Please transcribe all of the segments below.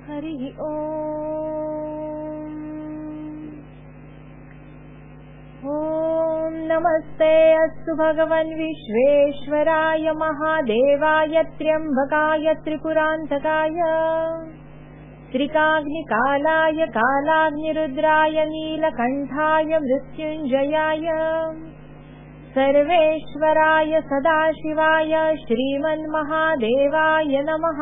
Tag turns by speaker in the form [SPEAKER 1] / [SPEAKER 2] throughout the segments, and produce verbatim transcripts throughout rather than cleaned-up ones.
[SPEAKER 1] हरि ओम। ओम नमस्ते अस्तु भगवन् विश्वेश्वराय महादेवाय त्र्यंबकाय त्रिपुरान्तकाय त्रिकाग्निकालाय कालाग्निरुद्राय नीलकण्ठाय मृत्युञ्जयाय सर्वेश्वराय सदाशिवाय श्रीमन्महादेवाय नमः।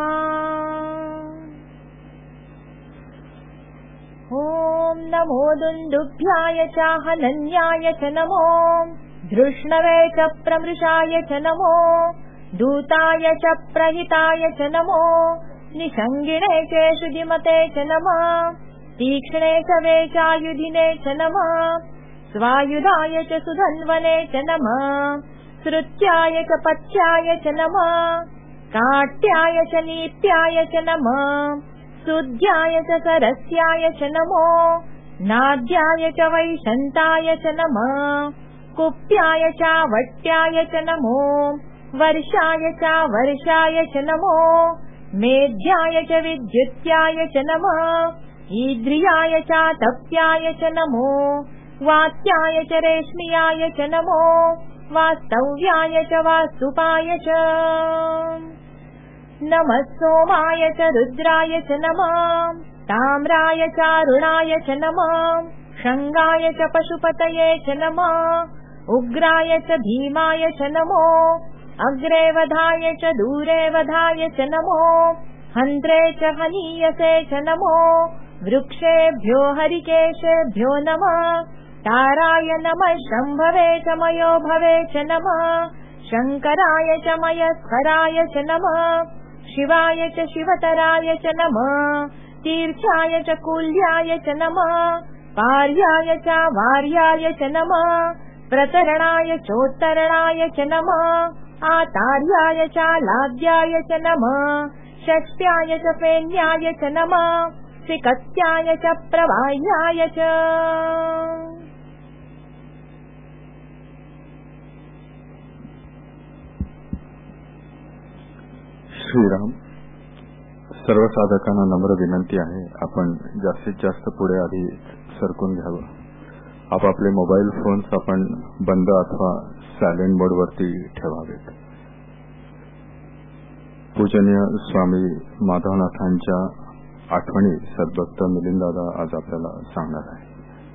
[SPEAKER 1] ॐ नमो दुन्दुभ्याय च हनन्याय च नमो धृष्णवे च प्रमृषाय च नमो दूताय च प्रहिताय च नमो निषङ्गिणे च शुदिमते च नमः तीक्ष्णे च वेचायुधिने च नमः स्वायुधाय च सुधन्वने च नमः श्रुत्याय च पच्याय च नमः काट्याय च नीत्याय च नमः सुध्याय च सरस्याय च नमो नाद्याय च वैशन्ताय च नमः कुप्याय च वट्याय च नमो वर्षाय च वर्षाय च नमो मेध्याय च विद्युत्याय च नमः ईद्रियाय च तप्याय च नमो वात्याय च रेश्मियाय च नमो वास्तव्याय च वास्तुपाय च नमः सोमाय च रुद्राय च नमः ताम्राय च अरुणाय च नमः शङ्गाय च पशुपतये च नमः उग्राय च भीमाय च नमो अग्रे वधाय च दूरे वधाय च नमो हन्त्रे च हनीयसे च नमो वृक्षेभ्यो हरिकेशेभ्यो नमः ताराय नमः शम्भवे च मयो भवे च नमः शङ्कराय च मयस्कराय च नमः शिवाय च शिवतराय च नमः तीर्थाय च कुल्याय च नमः पार्याय च वार्याय च नमः प्रतरणाय चोत्तरणाय च नमः आतार्याय च लाद्याय च नमः षष्ट्याय च फेन्याय च नमः सिकत्याय च प्रवाह्याय च।
[SPEAKER 2] श्रीराम. सर्व साधकांना नम्र विनंती आहे, आपण जास्तीत जास्त पुढे आधी सरकून घ्यावं. आपापले मोबाईल फोन्स आपण बंद अथवा सायलेंट मोड वरती ठेवावेत. पूजनीय स्वामी माधवनाथांच्या आठवणी सद्भक्त मिलिंददादा आज आपल्याला सांगणार आहे.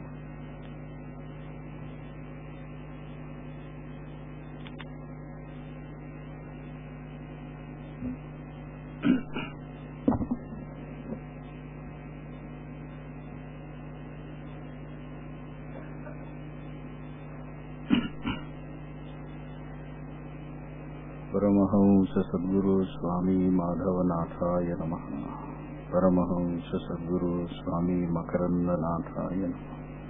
[SPEAKER 2] परमहंस सद्गुरु स्वामी माधवनाथाय नमः. परमहंस सद्गुरु स्वामी मकरंदनाथाय नमः.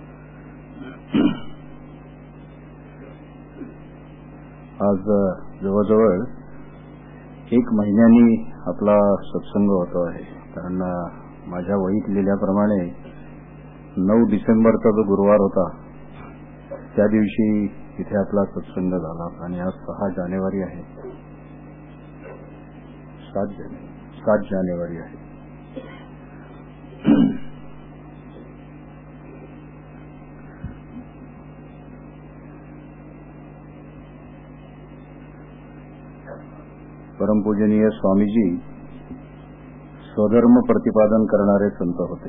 [SPEAKER 2] आज जवळजवळ एक महिन्यानी आपला सत्संग होतो आहे, कारण माझ्या वहीत लिहिल्याप्रमाणे नऊ डिसेंबरचा जो गुरुवार होता त्या दिवशी इथे आपला सत्संग झाला आणि आज सहा जानेवारी आहे. सात जानेवारी सात जानेवारी आहे. परमपूजनीय स्वामीजी स्वधर्म प्रतिपादन करणारे संत होते.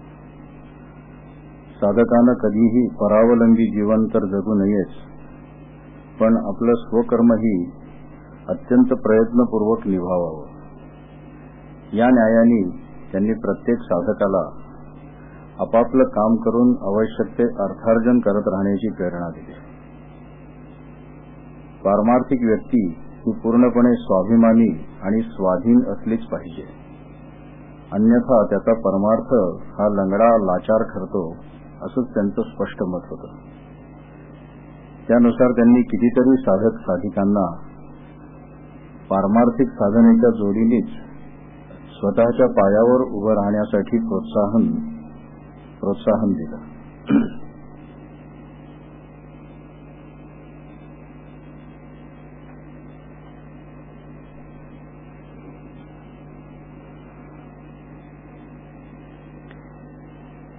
[SPEAKER 2] साधकानं कधीही परावलंबी जीवन तर जगू नयेच, पण आपलं स्वकर्मही अत्यंत प्रयत्नपूर्वक निभावावं. या न्यायाने त्यांनी प्रत्येक साधकाला आपापलं काम करून आवश्यक ते अर्थार्जन करत राहण्याची प्रेरणा दिली. पारमार्थिक व्यक्ती ही पूर्णपणे स्वाभिमानी आणि स्वाधीन असलीच पाहिजे, अन्यथा त्याचा परमार्थ हा लंगडा लाचार ठरतो, असंच त्यांचं स्पष्ट मत होतं. त्यानुसार त्यांनी कितीतरी साधक साधिकांना पारमार्थिक साधनेच्या जोडीनेच स्वतःच्या पायावर उभं राहण्यासाठी प्रोत्साहन प्रोत्साहन दिलं.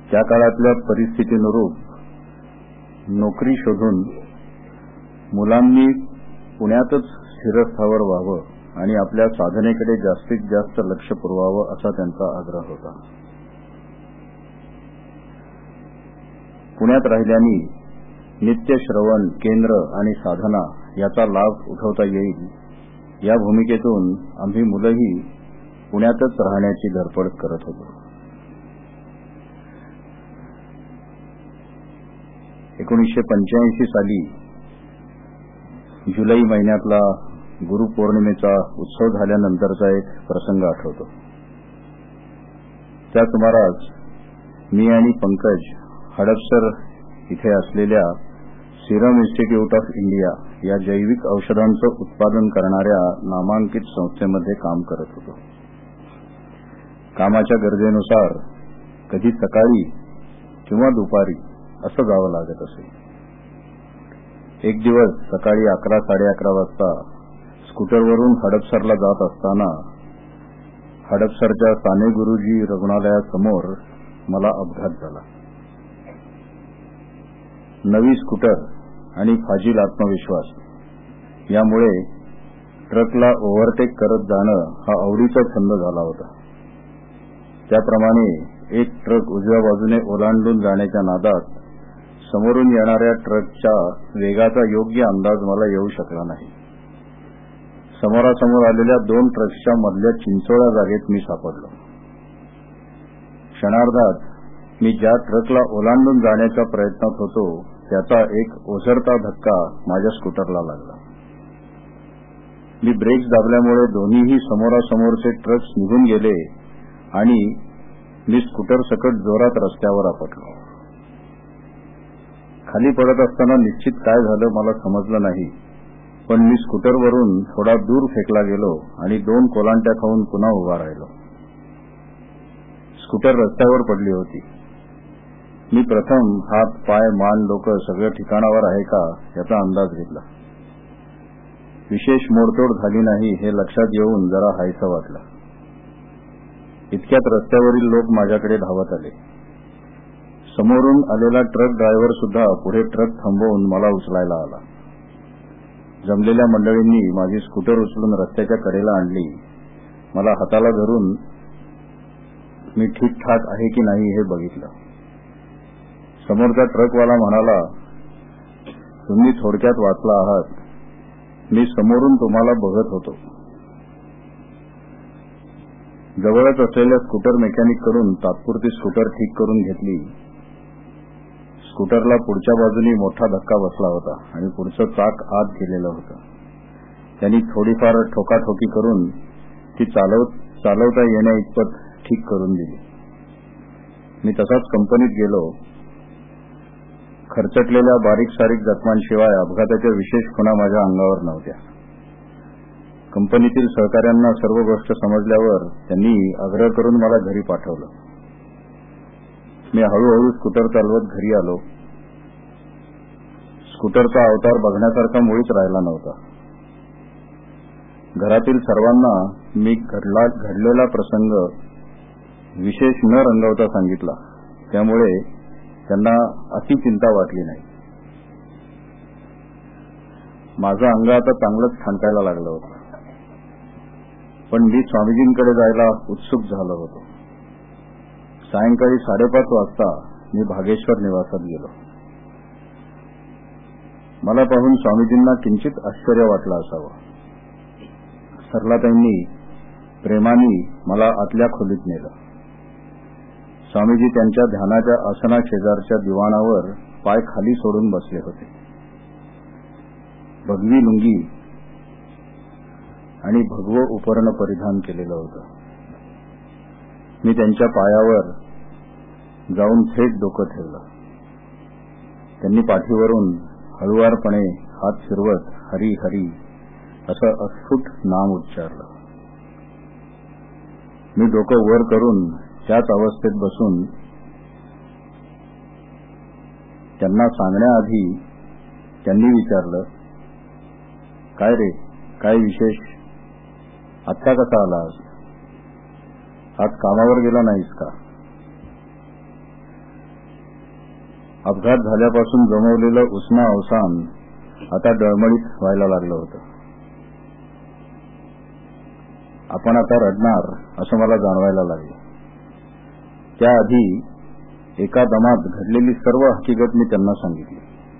[SPEAKER 2] त्या काळातल्या परिस्थितीनुरूप नोकरी शोधून मुलांनी पुण्यातच स्थिरस्थावर व्हावं आणि आपल्या साधनेकडे जास्तीत जास्त लक्ष पुरवावं असा त्यांचा आग्रह होता. पुण्यात राहिल्याने नित्य श्रवण केंद्र आणि साधना याचा लाभ उठवता येईल या भूमिकेतून आम्ही मुलंही पुण्यातच राहण्याची धडपड करत होतो. एकोणीसशे पंच्याऐंशी साली जुलै महिन्यातला गुरुपौर्णिमेचा उत्सव झाल्यानंतरचा एक प्रसंग आठवतो. त्या सुमारास मी आणि पंकज हडपसर इथे असलेल्या सिरम इन्स्टिट्यूट ऑफ इंडिया या जैविक औषधांचं उत्पादन करणाऱ्या नामांकित संस्थेमध्ये काम करत होतो. कामाच्या गरजेनुसार कधी सकाळी किंवा दुपारी असं जावं लागत असे. एक दिवस सकाळी अकरा साडे अकरा वाजता स्कूटरवरून हडपसरला जात असताना हडपसरच्या साने गुरुजी रुग्णालयासमोर मला अपघात झाला. नवी स्कूटर आणि फाजील आत्मविश्वास यामुळे ट्रकला ओव्हरटेक करत जाणं हा आवडीचा छंद झाला होता. त्याप्रमाणे एक ट्रक उजव्या बाजूने ओलांडून जाण्याच्या नादात समोरून येणाऱ्या ट्रकच्या वेगाचा योग्य अंदाज मला येऊ शकला नाही. समोरासमोर आलेल्या दोन ट्रक्सच्या मधल्या चिंचोळ्या जागेत मी सापडलो. क्षणार्धात मी ज्या ट्रकला ओलांडून जाण्याच्या प्रयत्नात होतो त्याचा एक ओसरता धक्का माझ्या स्कूटरला लागला. मी ब्रेक्स दाबल्यामुळे दोन्हीही समोरासमोरचे ट्रक्स निघून गेले आणि मी स्कूटर सकट जोरात रस्त्यावर आपटलो. खाली पडत असताना निश्चित काय झालं मला समजलं नाही, पण मी स्कूटरवरून थोडा दूर फेकला गेलो आणि दोन कोलांट्या खाऊन पुन्हा उभा राहिलो. स्कूटर रस्त्यावर पडली होती. मी प्रथम हात पाय मान डोकं सगळं ठिकाणावर आहे का याचा अंदाज घेतला. विशेष मोडतोड झाली नाही हे लक्षात येऊन जरा हायसं वाटलं. इतक्यात रस्त्यावरील लोक माझ्याकडे धावत आले. समोरून आलेला ट्रक ड्रायव्हर सुद्धा पुढे ट्रक थांबवून मला उचलायला आला. जमलेल्या मंडळींनी माझी स्कूटर उचलून रस्त्याच्या कडेला आणली. मला हाताला धरून मी ठीकठाक आहे की नाही हे बघितलं. समोरचा ट्रकवाला म्हणाला, तुम्ही थोडक्यात वाचला आहात. मी समोरून तुम्हाला बघत होतो. जवळच असलेल्या स्कूटर मेकॅनिककडून तात्पुरती स्कूटर ठीक करून घेतली. स्कूटरला पुढच्या बाजूनी मोठा धक्का बसला होता आणि पुढचं चाक आत गेलेलं होतं. त्यांनी थोडीफार ठोकाठोकी करून ती चालव चालवता येण्या इतपत ठीक करून दिली. मी तसाच कंपनीत गेलो. खरचटलेल्या बारीक सारीक जखमांशिवाय अपघाताच्या विशेष खुणा माझ्या अंगावर नव्हत्या. कंपनीतील सहकाऱ्यांना सर्व गोष्ट समजल्यावर त्यांनी आग्रह करून मला घरी पाठवलं. मी हळूहळू स्कूटर चालवत घरी आलो. स्कूटरचा अवतार बघण्यासारखा मुळीच राहिला नव्हता. घरातील सर्वांना मी घडला घडलेला प्रसंग विशेष न रंगवता सांगितला, त्यामुळे त्यांना अति चिंता वाटली नाही. माझं अंग आता चांगलंच ठणकायला लागलं होतं, पण मी स्वामीजींकडे जायला उत्सुक झालो होतो. सायंकाळी साडेपाच वाजता मी भागेश्वर निवासात गेलो. मला पाहून स्वामीजींना किंचित आश्चर्य वाटलं असावं. सरलाताईंनी प्रेमाने मला आतल्या खोलीत नेलं. स्वामीजी त्यांच्या ध्यानाच्या आसना शेजारच्या दिवाणावर पाय खाली सोडून बसले होते. भगवी लुंगी आणि भगवं उपरण परिधान केलेलं होतं. मी त्यांच्या पायावर जाऊन थेट डोकं ठेवलं. त्यांनी पाठीवरून हळुवारपणे हात फिरवत हरी हरी असं अस्फुट नाम उच्चारलं. मी डोकं वर करून त्याच अवस्थेत बसून त्यांना सांगण्याआधी त्यांनी विचारलं, काय रे, काय विशेष? आत्ता कसा आलास? आज कामावर गेला नाहीस का? अपघात झाल्यापासून गमावलेलं उष्ण अवसान आता डळमळीत व्हायला लागलं होतं. आपण आता रडणार असं मला जाणवायला लागले. त्याआधी एका दमात घडलेली सर्व हकीकत मी त्यांना सांगितली.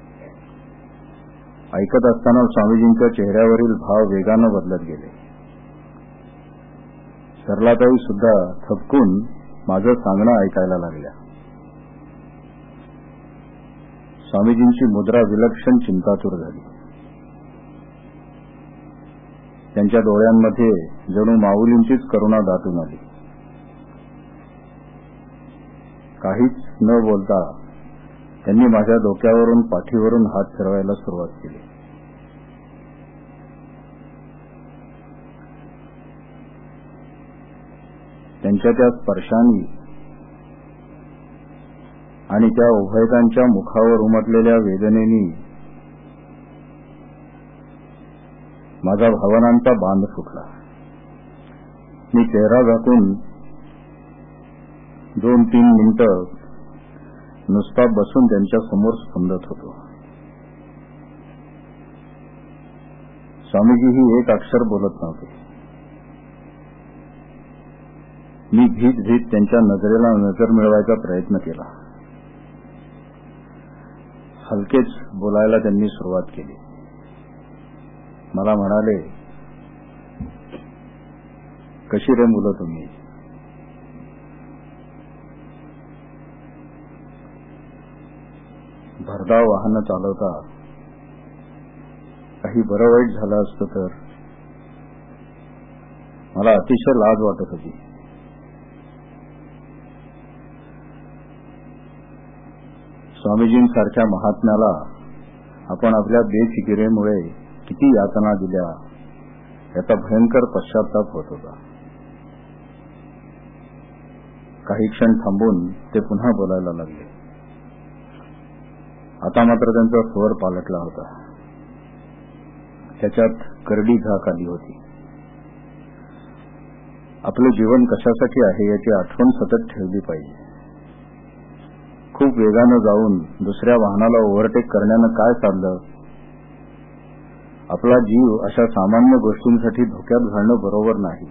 [SPEAKER 2] ऐकत असताना स्वामीजींच्या चेहऱ्यावरील भाव वेगानं बदलत गेले. सरलाताई सुद्धा थपकून माझं सांगणं ऐकायला लागल्या. स्वामीजींची मुद्रा विलक्षण चिंतातूर झाली. त्यांच्या डोळ्यांमध्ये जणू माऊलींचीच करुणा दाटून आली. काहीच न बोलता त्यांनी माझ्या डोक्यावरून पाठीवरून हात फिरवायला सुरुवात केली. त्यांच्या त्या स्पर्शाने आणि त्या उभयतांच्या मुखावर उमटलेल्या वेदनेनी माझा भावनांचा बांध फुटला. मी चेहरा झाकून दोन तीन मिनिटं नुसता बसून त्यांच्या समोर स्पंदत होतो. स्वामीजीही एक अक्षर बोलत नव्हते. मी भीत भीत त्यांच्या नजरेला नजर मिळवायचा प्रयत्न केला. हलकेच बोलायला त्यांनी सुरुवात केली. मला म्हणाले, कशी रे मुलं तुम्ही? भरधाव वाहनं चालवता. काही बरं वाईट झालं असतं तर? मला अतिशय लाज वाटत होती. स्वामीजींसारख्या महात्म्याला आपण आपल्या बेफिकिरीमुळे किती यातना दिल्या याचा भयंकर पश्चाताप होत होता. काही क्षण थांबून ते पुन्हा बोलायला लागले. आता मात्र त्यांचा स्वर पालटला होता. त्याच्यात करडी झाक आली होती. आपलं जीवन कशासाठी आहे याची आठवण सतत ठेवली पाहिजे. खूप वेगानं जाऊन दुसऱ्या वाहनाला ओव्हरटेक करण्यानं काय चाललं? आपला जीव अशा सामान्य गोष्टींसाठी धोक्यात घालणं बरोबर नाही.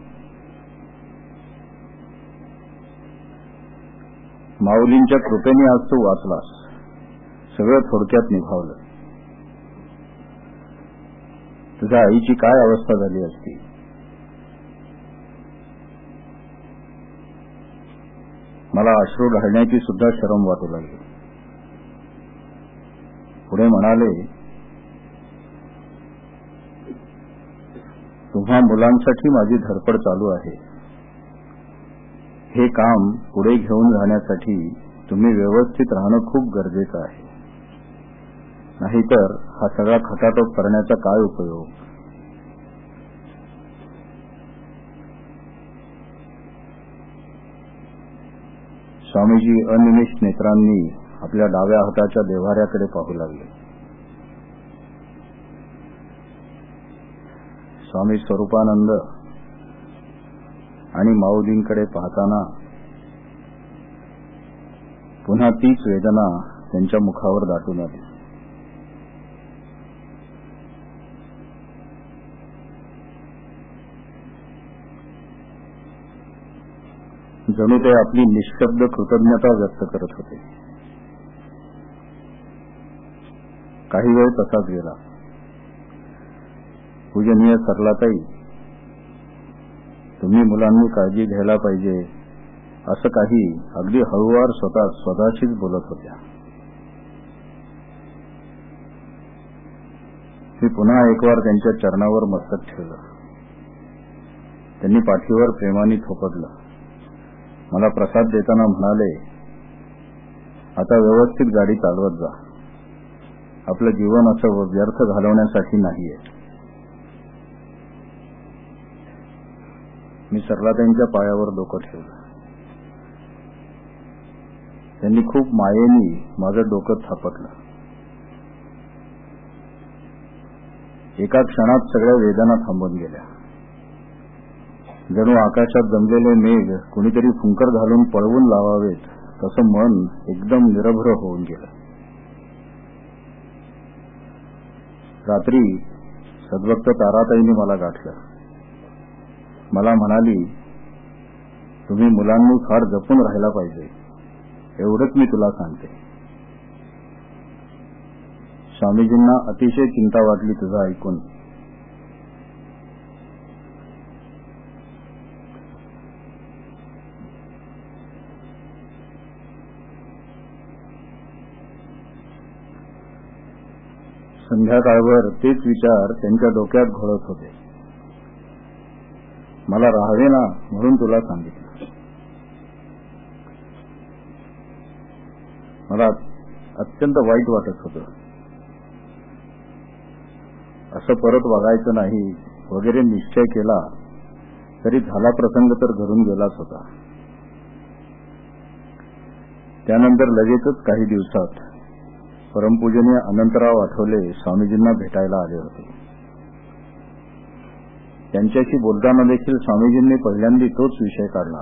[SPEAKER 2] माऊलींच्या कृपेने आज तू वाचलास. सगळं थोडक्यात निभावलं. तुझ्या आईची काय अवस्था झाली असती? मला अश्रू ढाळण्याची सुद्धा शरम वाटू लागली. पुढे म्हणाले, तुम्हा मुलांसाठी माझी धडपड चालू आहे. हे काम पुढे घेऊन जाण्यासाठी तुम्ही व्यवस्थित राहणं खूप गरजेचं आहे. नाहीतर हा सगळा खटाटोप करण्याचा काय उपयोग? स्वामीजी अनिमिष नेत्रांनी आपल्या डाव्या हाताच्या देव्हाऱ्याकडे पाहू लागले. स्वामी स्वरूपानंद आणि माऊलींकडे पाहताना पुन्हा तीच वेदना त्यांच्या मुखावर दाटून आली. जणू ते आपली निःशब्द कृतज्ञता व्यक्त करत होते. काही वेळ तसाच गेला. पूजनीय सरलाताई, तुम्ही मुलांनी काळजी घ्यायला पाहिजे असं काही अगदी हळूवार स्वतः स्वतःशीच बोलत होत्या. मी पुन्हा एक वार त्यांच्या चरणावर मस्तक ठेवलं. त्यांनी पाठीवर प्रेमाने थोपटलं. मला प्रसाद देताना म्हणाले, आता व्यवस्थित गाडी चालवत जा. आपलं जीवन असं व्यर्थ घालवण्यासाठी नाहीये. मी सरलाताईंच्या पायावर डोकं ठेवलं. त्यांनी खूप मायेनी माझं डोकं थापटलं. एका क्षणात सगळ्या वेदना थांबून गेल्या. जणू आकाशात जमलेले मेघ कुणीतरी फुंकर घालून पळवून लावावेत तसं मन एकदम निरभ्र होऊन गेलं. रात्री सद्भक्त ताराताईंनी मला गाठलं. मला म्हणाली, तुम्ही मुलांनी फार जपून राहायला पाहिजे, एवढंच मी तुला सांगते. स्वामीजींना अतिशय चिंता वाटली तुझं ऐकून. संध्याकाळभर तेच विचार त्यांच्या डोक्यात घोळत होते. मला राहावे ना म्हणून तुला सांगितलं. मला अत्यंत वाईट वाटत होतं. असं परत वागायचं नाही वगैरे निश्चय केला तरी झाला प्रसंग तर घरून गेलाच होता. त्यानंतर लगेचच काही दिवसात परमपूजनीय अनंतराव आठवले स्वामीजींना भेटायला आले होते. त्यांच्याशी बोलताना देखील स्वामीजींनी पहिल्यांदा तोच विषय काढला.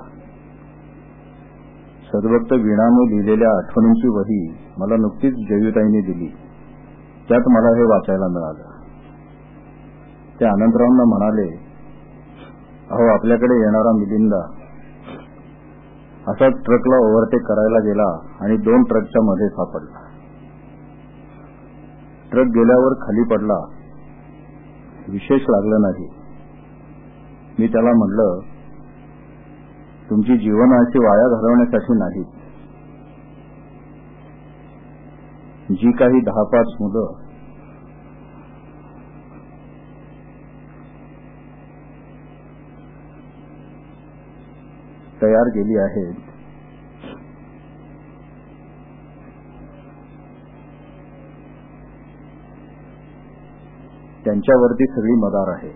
[SPEAKER 2] सद्भक्त वीणाने लिहिलेल्या आठवणींची वही मला नुकतीच जयवीताईंनी दिली, त्यात मला हे वाचायला मिळालं. ते अनंतरावांना म्हणाले, अहो आपल्याकडे येणारा मिलिंदा असाच ट्रकला ओव्हरटेक करायला गेला आणि दोन ट्रकच्या मध्ये सापडला. ट्रक गेल्यावर खाली पडला, विशेष लागलं नाही. मी त्याला म्हटलं, तुमची जीवन अशी वाया घालवण्यासाठी नाही. जी काही दहा पाच मुलं तयार केली आहेत, त्यांच्यावरती सगळी मदार आहे.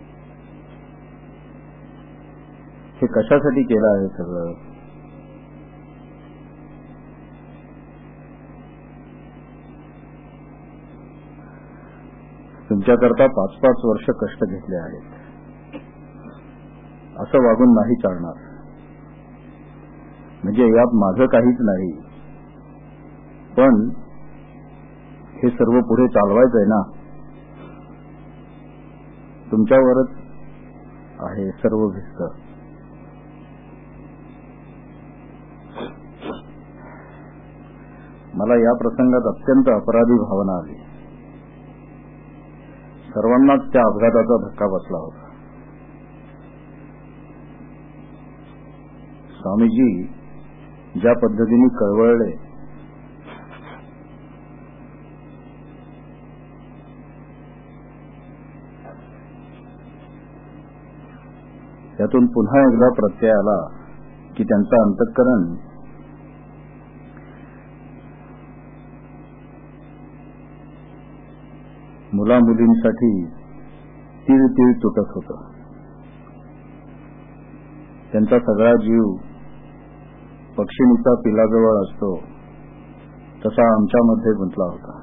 [SPEAKER 2] हे कशासाठी केलं आहे सगळं? तुमच्याकरता पाच पाच वर्ष कष्ट घेतले आहेत. असं वागून नाही चालणार. म्हणजे यात माझं काहीच नाही, पण हे सर्व पुढे चालवायचंय ना, तुमच्यावरच आहे सर्व भिस्त. मला या प्रसंगात अत्यंत अपराधी भावना आली. सर्वांनाच त्या अपघाताचा धक्का बसला होता. स्वामीजी ज्या पद्धतीने कळवळले, त्यातून पुन्हा एकदा प्रत्यय आला की त्यांचं अंतःकरण मुला मुलींसाठी तीळ तीळ तुटत होतं. त्यांचा सगळा जीव पक्षिणीचा पिलाजवळ असतो तसा आमच्यामध्ये गुंतला होता.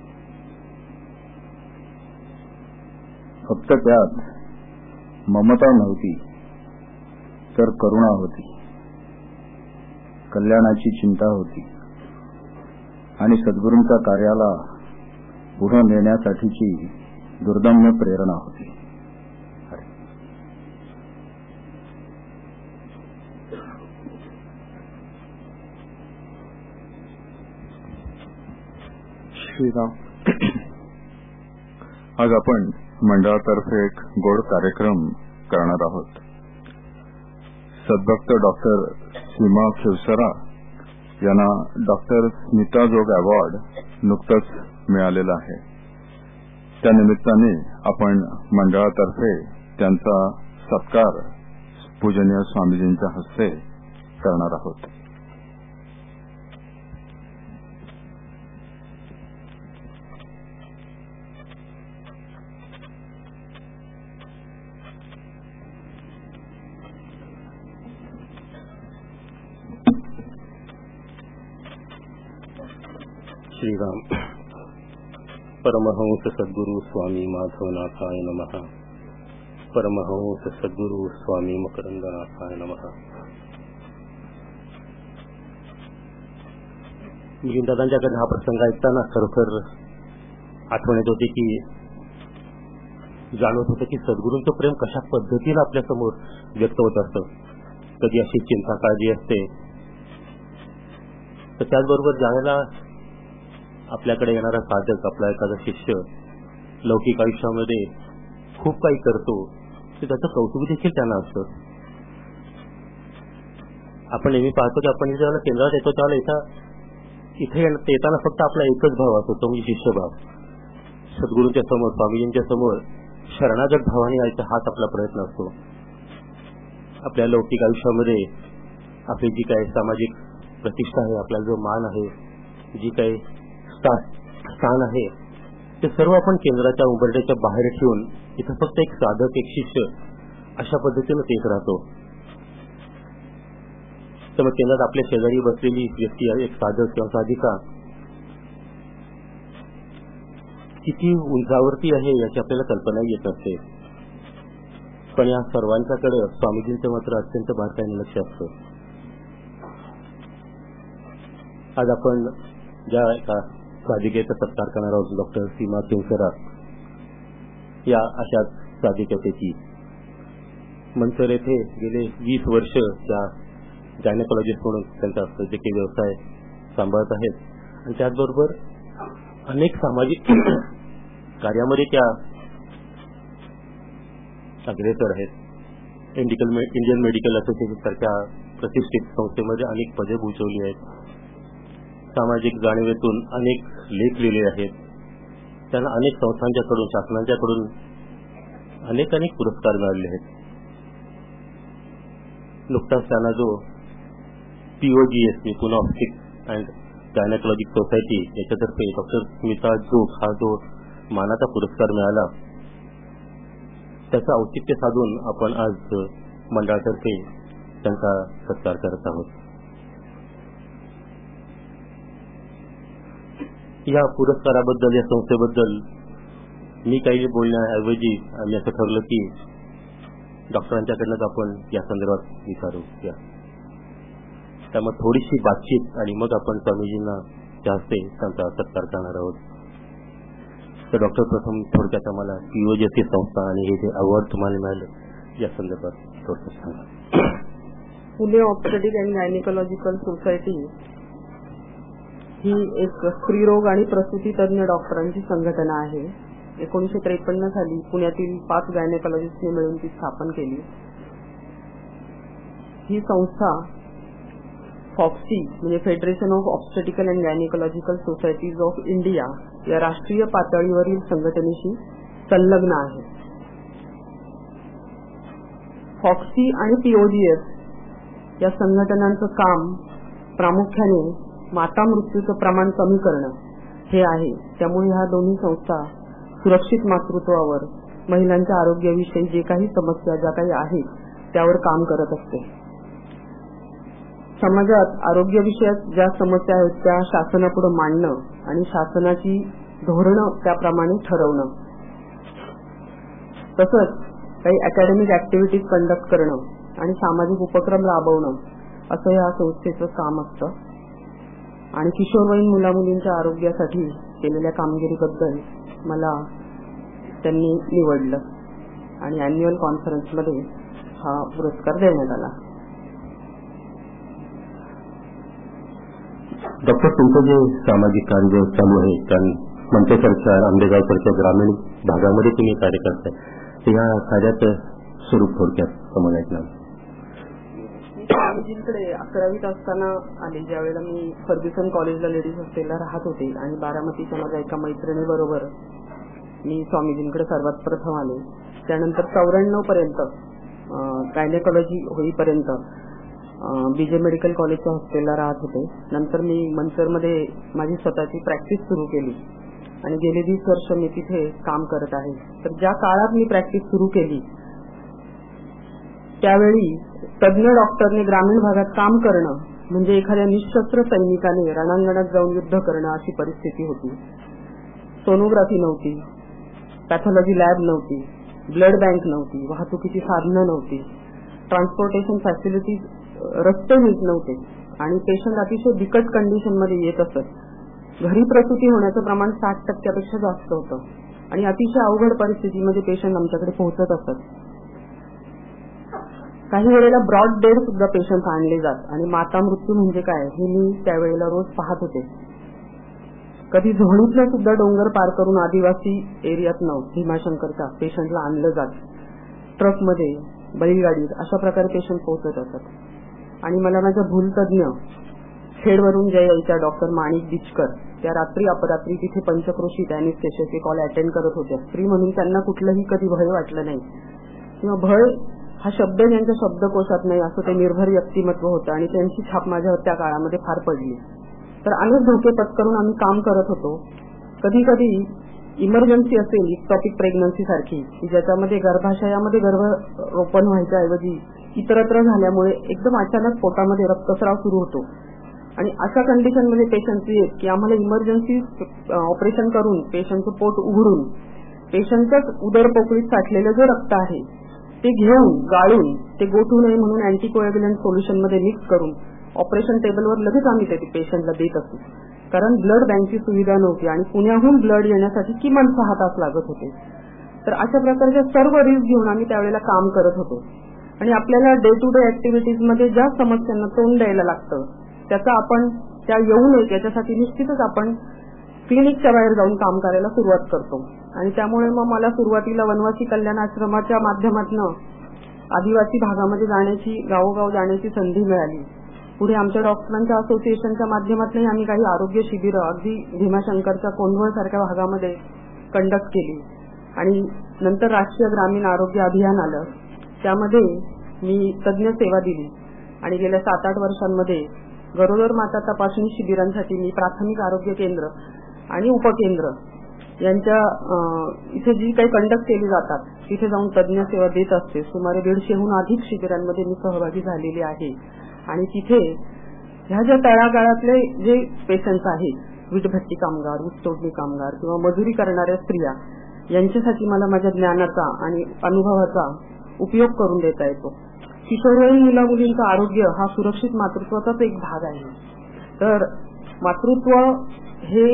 [SPEAKER 2] फक्त त्यात ममता नव्हती तर करुणा होती, कल्याणाची चिंता होती आणि सद्गुरूंच्या कार्याला पुढे नेण्यासाठीची दुर्दम्य प्रेरणा होती.
[SPEAKER 3] श्रीराम. आज आपण मंडळातर्फे एक गोड कार्यक्रम करणार आहोत. सद्भक्त डॉक्टर सीमा खिवसरा यांना डॉक्टर स्मिता जोग अवॉर्ड नुकतंच मिळालेला आहे. त्या निमित्ताने आपण मंडळातर्फे त्यांचा सत्कार पूजनीय स्वामीजींच्या हस्ते करणार आहोत.
[SPEAKER 4] श्रीराम. परमहंस सद्गुरु स्वामी माधवनाथाय नमः. परमहंस सद्गुरु स्वामी मकरंदनाथाय नमः. मिलिंद दादांच्याकडे हा प्रसंग ऐकताना खरोखर आठवण येत होती की जाणवत होतं की सद्गुरूंचं प्रेम कशा पद्धतीनं आपल्यासमोर व्यक्त होत असतं. कधी अशी चिंता काळजी असते, तर त्याचबरोबर ज्यावेळेला आपल्याकडे येणारा साधक, आपला एखादा शिष्य लौकिक आयुष्यामध्ये खूप काही करतो, तर त्याचं कौतुक देखील त्यांना असतं. आपण नेहमी पाहतो की आपण जेव्हा केंद्रात येतो त्यावेळेला इथे येताना फक्त आपला एकच भाव असतो, तो म्हणजे शिष्यभाव. सद्गुरूंच्या समोर, स्वामीजींच्या समोर शरणागत भावाने यायचा हाच आपला प्रयत्न असतो. आपल्या लौकिक आयुष्यामध्ये आपली जी काही सामाजिक प्रतिष्ठा आहे, आपला जो मान आहे, जी काही स्थान आहे, ते सर्व आपण केंद्राच्या उंबरठ्याच्या बाहेर ठेवून इथं फक्त एक साधक, एक शिष्य अशा पद्धतीनं येत राहतो. तर मग केंद्रात आपल्या शेजारी बसलेली व्यक्ती, एक साधक किंवा साधिका किती उंचावरती आहे याची आपल्याला कल्पना येत असते. पण या सर्वांच्याकडे स्वामीजींचं मात्र अत्यंत बारकाईने लक्ष असतं. आज आपण ज्या एका साधिकेचा सत्कार करणार आहोत, डॉक्टर सीमा केवसरा, या अशाच साधिकेची मंचर येथे गेले वीस वर्ष त्या गायनेकोलॉजिस्ट म्हणून त्यांचा जे काही व्यवसाय सांभाळत आहेत आणि त्याचबरोबर अनेक सामाजिक कार्यामध्ये त्या अग्रेसर आहेत. इंडिकल इंडियन मेडिकल असोसिएशन सारख्या प्रतिष्ठित संस्थेमध्ये अनेक पदे भूषवली आहेत. सामाजिक जाणीवेतून अनेक लेख लिहिले आहेत. त्यांना अनेक संस्थांच्याकडून, शासनांच्याकडून अनेक अनेक पुरस्कार मिळाले आहेत. नुकताच त्यांना जो POGS Pune optic and gynaecologic society याच्यातर्फे डॉक्टर स्मिता जोग हा जो मानाचा पुरस्कार मिळाला, त्याचं औचित्य साधून आपण आज मंडळातर्फे त्यांचा सत्कार करत आहोत. या पुरस्काराबद्दल, या संस्थेबद्दल मी काही बोलण्याऐवजी आम्ही असं ठरलं की डॉक्टरांच्याकडनंच आपण या संदर्भात विचारू या. त्यामुळे थोडीशी बातचीत आणि मग आपण स्वामीजींना त्या हस्ते त्यांचा सत्कार करणार आहोत. तर डॉक्टर, प्रथम थोडक्यात आम्हाला पीओजीएस संस्था आणि हे जे अवॉर्ड तुम्हाला मिळालं या संदर्भात थोडक्यात सांगा.
[SPEAKER 5] Pune obstetric and gynaecological society ही एक स्त्रीरोग आणि प्रसूती तज्ञ डॉक्टरांची संघटना आहे. एकोणीसशे त्रेपन्न साली पुण्यातील पाच गायनेकोलॉजिस्टने मिळून ती स्थापन केली. ही संस्था फॉक्सी म्हणजे federation of obstetrical and gynaecological societies of India या राष्ट्रीय पातळीवरील संघटनेशी संलग्न आहे. फॉक्सी आणि पीओजीएस या संघटनांचं काम प्रामुख्याने माता मृत्यूचं प्रमाण कमी करणं हे आहे. त्यामुळे ह्या दोन्ही संस्था सुरक्षित मातृत्वावर, महिलांच्या आरोग्याविषयी जे काही समस्या ज्या काही आहेत त्यावर काम करत असते. समाजात आरोग्यविषयक ज्या समस्या आहेत त्या शासनापुढे मांडणं आणि शासनाची धोरणं त्याप्रमाणे ठरवणं, तसंच काही अकॅडमिक ऍक्टिव्हिटीज कंडक्ट करणं आणि सामाजिक उपक्रम राबवणं असं या संस्थेचं काम असतं. आणि किशोरवयीन मुलामुलींच्या आरोग्यासाठी केलेल्या कामगिरीबद्दल मला त्यांनी निवडलं आणि अॅन्युअल कॉन्फरन्समध्ये हा पुरस्कार देण्यात आला.
[SPEAKER 4] डॉक्टर, तुमचं जे सामाजिक कार्य चालू आहे, त्या मंचसारख्या आंबेगावसारख्या ग्रामीण भागामध्ये तुम्ही कार्य करताय, या कार्याचं स्वरूप थोडक्यात समजून ऐकणार.
[SPEAKER 5] स्वामीजींकडे अकरावीत असताना आले, ज्यावेळेला मी फर्ग्युसन कॉलेजला लेडीज हॉस्टेलला राहत होते आणि बारामतीच्या माझ्या एका मैत्रिणीबरोबर मी स्वामीजींकडे सर्वात प्रथम आले. त्यानंतर चौऱ्याण्णव पर्यंत गायनेकोलॉजी होईपर्यंत बीजे मेडिकल कॉलेजच्या हॉस्टेलला राहत होते. नंतर मी मंचरमध्ये माझी स्वतःची प्रॅक्टिस सुरू केली आणि गेली वीस वर्ष मी तिथे काम करत आहे. तर ज्या काळात मी प्रॅक्टिस सुरू केली त्यावेळी तज्ञ डॉक्टरने ग्रामीण भागात काम करणं म्हणजे एखाद्या निशस्त्र सैनिकाने रणांगणात जाऊन युद्ध करणं अशी परिस्थिती होती. सोनोग्राफी नव्हती, पॅथॉलॉजी लॅब नव्हती, ब्लड बँक नव्हती, वाहतुकीची साधनं नव्हती, ट्रान्सपोर्टेशन फॅसिलिटीज, रस्ते नीट नव्हते आणि पेशंट अतिशय बिकट कंडिशन मध्ये येत असत. घरी प्रसूती होण्याचं प्रमाण साठ टक्क्यापेक्षा जास्त होतं. आणि अतिशय अवघड परिस्थितीमध्ये पेशंट आमच्याकडे पोहोचत असत. काही वेळेला ब्रॉड डेड सुद्धा पेशंट आणले जात आणि माता मृत्यू म्हणजे काय हे मी त्यावेळेला रोज पाहत होते. कधी झोळीतलं सुद्धा डोंगर पार करून आदिवासी एरियातनं भीमाशंकरच्या पेशंटला आणलं जात. ट्रकमध्ये, बैलगाडीत अशा प्रकारे पेशंट पोहोचत असत. आणि मला माझ्या भूलतज्ञ खेडवरून ज्या यायच्या डॉक्टर माणिक बिचकर, त्या रात्री अपरात्री तिथे पंचक्रोशीत अॅनेस्थेशियाचे कॉल अटेंड करत होत्या. स्त्री म्हणून त्यांना कुठलंही कधी भय वाटलं नाही किंवा भय हा शब्द ज्यांच्या शब्दकोशात नाही असं ते निर्भय व्यक्तिमत्व होतं आणि त्यांची छाप माझ्यावर त्या काळामध्ये फार पडली. तर अनेक धोके पत्करून आम्ही काम करत होतो. कधी कधी इमर्जन्सी असेल इक्टॉपिक प्रेग्नन्सी सारखी की ज्याच्यामध्ये गर्भाशयामध्ये गर्भरोपण व्हायच्या ऐवजी इतरत्र झाल्यामुळे एकदम अचानक पोटामध्ये रक्तस्राव सुरू होतो आणि अशा कंडिशनमध्ये पेशंट येत की आम्हाला इमर्जन्सी ऑपरेशन करून पेशंटचं पोट उघडून पेशंटच्याच उदर पोकळीत साठलेलं जे रक्त आहे ते घेऊन गाळून ते गोठू नये म्हणून अँटीकोएग्युलंट सोल्युशन मध्ये मिक्स करून ऑपरेशन टेबलवर लगेच आम्ही ते पेशंटला देत असतो. कारण ब्लड बँकची सुविधा नव्हती आणि पुण्याहून ब्लड येण्यासाठी किमान सहा तास लागत होते. तर अशा प्रकारच्या सर्व रिस्क घेऊन आम्ही त्यावेळेला काम करत होतो आणि आपल्याला डे टू डे ऍक्टिव्हिटीज मध्ये ज्या समस्यांना तोंड द्यायला लागतं त्याचा आपण त्या येऊ नये याच्यासाठी निश्चितच आपण क्लिनिकच्या बाहेर जाऊन काम करायला सुरुवात करतो. आणि त्यामुळे मग मला सुरुवातीला वनवासी कल्याण आश्रमाच्या माध्यमातून आदिवासी भागामध्ये जाण्याची, गावोगाव जाण्याची संधी मिळाली. पुढे आमच्या डॉक्टरांच्या असोसिएशनच्या माध्यमातून आम्ही काही आरोग्य शिबिरं अगदी भीमाशंकरच्या कोंढवळ सारख्या भागामध्ये कंडक्ट केली आणि नंतर राष्ट्रीय ग्रामीण आरोग्य अभियान आलं. त्यामध्ये मी तज्ञ सेवा दिली आणि गेल्या सात आठ वर्षांमध्ये गरोदर माता तपासणी शिबिरांसाठी मी प्राथमिक आरोग्य केंद्र आणि उपकेंद्र यांच्या इथे जी काही कंडक्ट केली जातात तिथे जाऊन तज्ञ सेवा देत असते. सुमारे दीडशेहून अधिक शिबिरांमध्ये मी सहभागी झालेली आहे आणि तिथे ह्या ज्या तळागाळातले जे पेशंट्स आहेत वीटभट्टी कामगार, ऊसतोडणी कामगार किंवा मजुरी करणाऱ्या स्त्रिया यांच्यासाठी मला माझ्या ज्ञानाचा आणि अनुभवाचा उपयोग करून देता येतो. किशोरवयीन मुला मुलींचं आरोग्य हा सुरक्षित मातृत्वाचाच एक भाग आहे. तर मातृत्व हे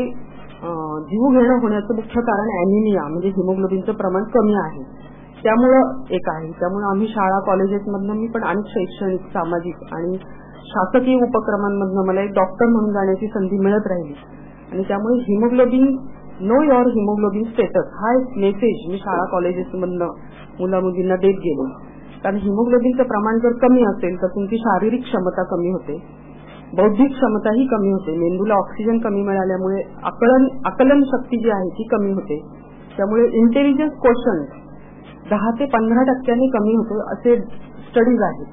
[SPEAKER 5] जीव घेणं होण्याचं मुख्य कारण अॅनिमिया म्हणजे हिमोग्लोबिनचं प्रमाण कमी आहे त्यामुळं एक आहे. त्यामुळे आम्ही शाळा कॉलेजेसमधनं मी पण अनेक शैक्षणिक, सामाजिक आणि शासकीय उपक्रमांमधनं मला एक डॉक्टर म्हणून जाण्याची संधी मिळत राहिली आणि त्यामुळे haemoglobin know your haemoglobin status हा एक मेसेज मी शाळा कॉलेजेसमधनं मुला मुलींना देत गेलो. कारण हिमोग्लोबिनचं प्रमाण जर कमी असेल तर तुमची शारीरिक क्षमता कमी होते, बौद्धिक क्षमताही कमी होते, मेंदूला ऑक्सिजन कमी मिळाल्यामुळे आकलन आकलन शक्ती जी आहे ती कमी होते. त्यामुळे इंटेलिजन्स क्वोशंट दहा ते पंधरा टक्क्यांनी कमी होतो असे स्टडीज आहेत.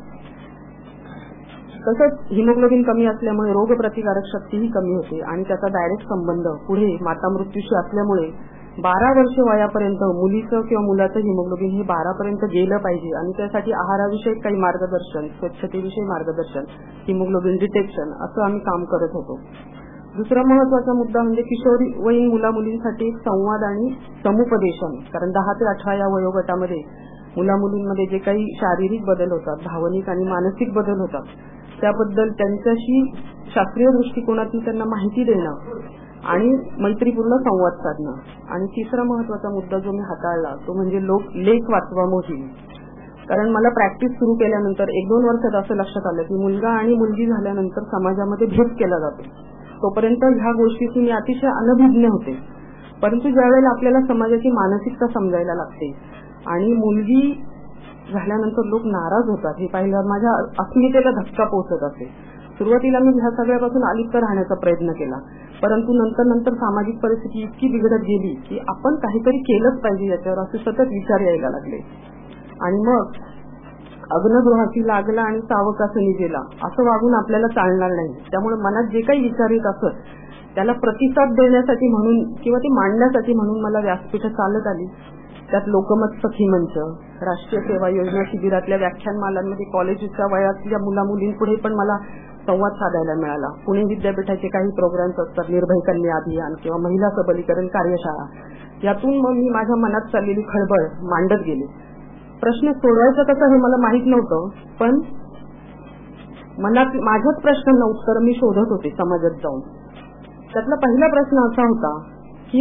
[SPEAKER 5] तसंच हिमोग्लोबिन कमी असल्यामुळे रोगप्रतिकारक शक्तीही कमी होते आणि त्याचा डायरेक्ट संबंध पुढे माता मृत्यूशी असल्यामुळे बारा वर्ष वयापर्यंत मुलीचं किंवा मुलाचं हिमोग्लोबिन हे बारा पर्यंत गेलं पाहिजे आणि त्यासाठी आहाराविषयी काही मार्गदर्शन, स्वच्छतेविषयी मार्गदर्शन, हिमोग्लोबिन डिटेक्शन असं आम्ही काम करत होतो. दुसरा महत्वाचा मुद्दा म्हणजे किशोरवयीन मुला मुलींसाठी एक संवाद आणि समुपदेशन. कारण दहा ते अठरा या वयोगटामध्ये मुला मुलींमध्ये जे काही शारीरिक बदल होतात, भावनिक आणि मानसिक बदल होतात त्याबद्दल त्यांच्याशी शास्त्रीय दृष्टिकोनातून त्यांना माहिती देणं आणि मैत्रीपूर्ण संवाद साधणं. आणि तिसरा महत्वाचा मुद्दा जो मी हाताळला तो म्हणजे लोक लेख वाचवा मोहीम. कारण मला प्रॅक्टिस सुरू केल्यानंतर एक दोन वर्षात असं लक्षात आलं की मुलगा आणि मुलगी झाल्यानंतर समाजामध्ये भेद केला जातो. तोपर्यंत ह्या गोष्टीची मी अतिशय अनभिज्ञ होते. परंतु ज्यावेळेला आपल्याला समाजाची मानसिकता समजायला लागते आणि मुलगी झाल्यानंतर लोक नाराज होतात हे पाहिल्यावर माझ्या अस्मितेला धक्का पोहोचत असे. सुरुवातीला मी ह्या सगळ्यापासून अलिप्त राहण्याचा प्रयत्न केला, परंतु नंतर नंतर सामाजिक परिस्थिती इतकी बिघडत गेली की आपण काहीतरी केलंच पाहिजे याच्यावर असे सतत विचार यायला लागले. आणि मग अग्नगृहाची लागला आणि सावकासनी गेला असं वागून आपल्याला चालणार नाही. त्यामुळे मनात जे काही विचार येत असत त्याला प्रतिसाद देण्यासाठी म्हणून किंवा ते मांडण्यासाठी म्हणून मला व्यासपीठ चालत आली. त्यात लोकमत सखी मंच, राष्ट्रीय सेवा योजना शिबिरातल्या व्याख्यानमालांमध्ये कॉलेजच्या वयातल्या मुला मुलींपुढे पण मला संवाद साधायला मिळाला. पुणे विद्यापीठाचे काही प्रोग्राम्स असतात, निर्भय कन्या अभियान किंवा महिला सबलीकरण कार्यशाळा, यातून मग मी माझ्या मनात चाललेली खळबळ मांडत गेले. प्रश्न सोडवायचा कसा हे मला माहित नव्हतं, पण मनात माझ्याच प्रश्नांना उत्तर मी शोधत होते समाजात जाऊन. त्यातला पहिला प्रश्न असा होता की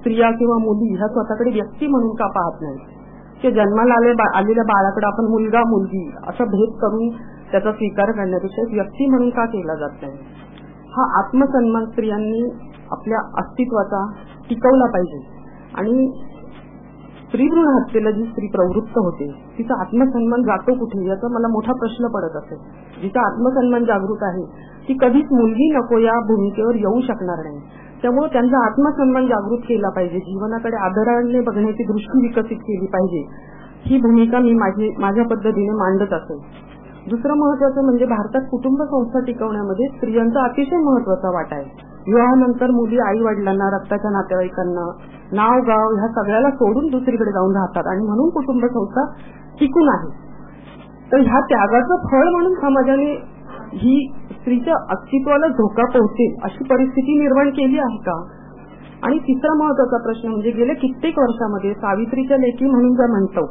[SPEAKER 5] स्त्रिया किंवा मुली ह्या स्वतःकडे व्यक्ती म्हणून का पाहत नाही, की जन्माला आले आलेल्या बाळाकडे आपण मुलगा मुलगी असा भेद करून त्याचा स्वीकार करण्यापेक्षा व्यक्ती म्हणून का केला जात नाही. हा आत्मसन्मान स्त्रियांनी आपल्या अस्तित्वाचा टिकवला पाहिजे. आणि स्त्रीभ्रूण हत्येला जी स्त्री प्रवृत्त होते तिचा आत्मसन्मान जातो कुठे याचा मला मोठा प्रश्न पडत असेल. जिचा आत्मसन्मान जागृत आहे ती कधीच मुलगी नको या भूमिकेवर येऊ शकणार नाही. त्यामुळे त्यांचा आत्मसन्मान जागृत केला पाहिजे, जीवनाकडे आदराने बघण्याची दृष्टी विकसित केली पाहिजे. ही भूमिका मी माझी माझ्या पद्धतीने मांडत असेल. दुसरं महत्वाचं म्हणजे भारतात कुटुंब संस्था टिकवण्यामध्ये स्त्रियांचा अतिशय महत्वाचा वाटा आहे. विवाहानंतर मुली आई वडिलांना, रक्ताच्या नातेवाईकांना, नाव गाव ह्या सगळ्याला सोडून दुसरीकडे जाऊन राहतात आणि म्हणून कुटुंब संस्था टिकून आहे. तर ह्या त्यागाचं फळ म्हणून समाजाने ही स्त्रीच्या अस्तित्वाला धोका पोहोचेल अशी परिस्थिती निर्माण केली आहे का. आणि तिसरा महत्वाचा प्रश्न म्हणजे गेल्या कित्येक वर्षामध्ये सावित्रीच्या लेकी म्हणून ज्या म्हणतो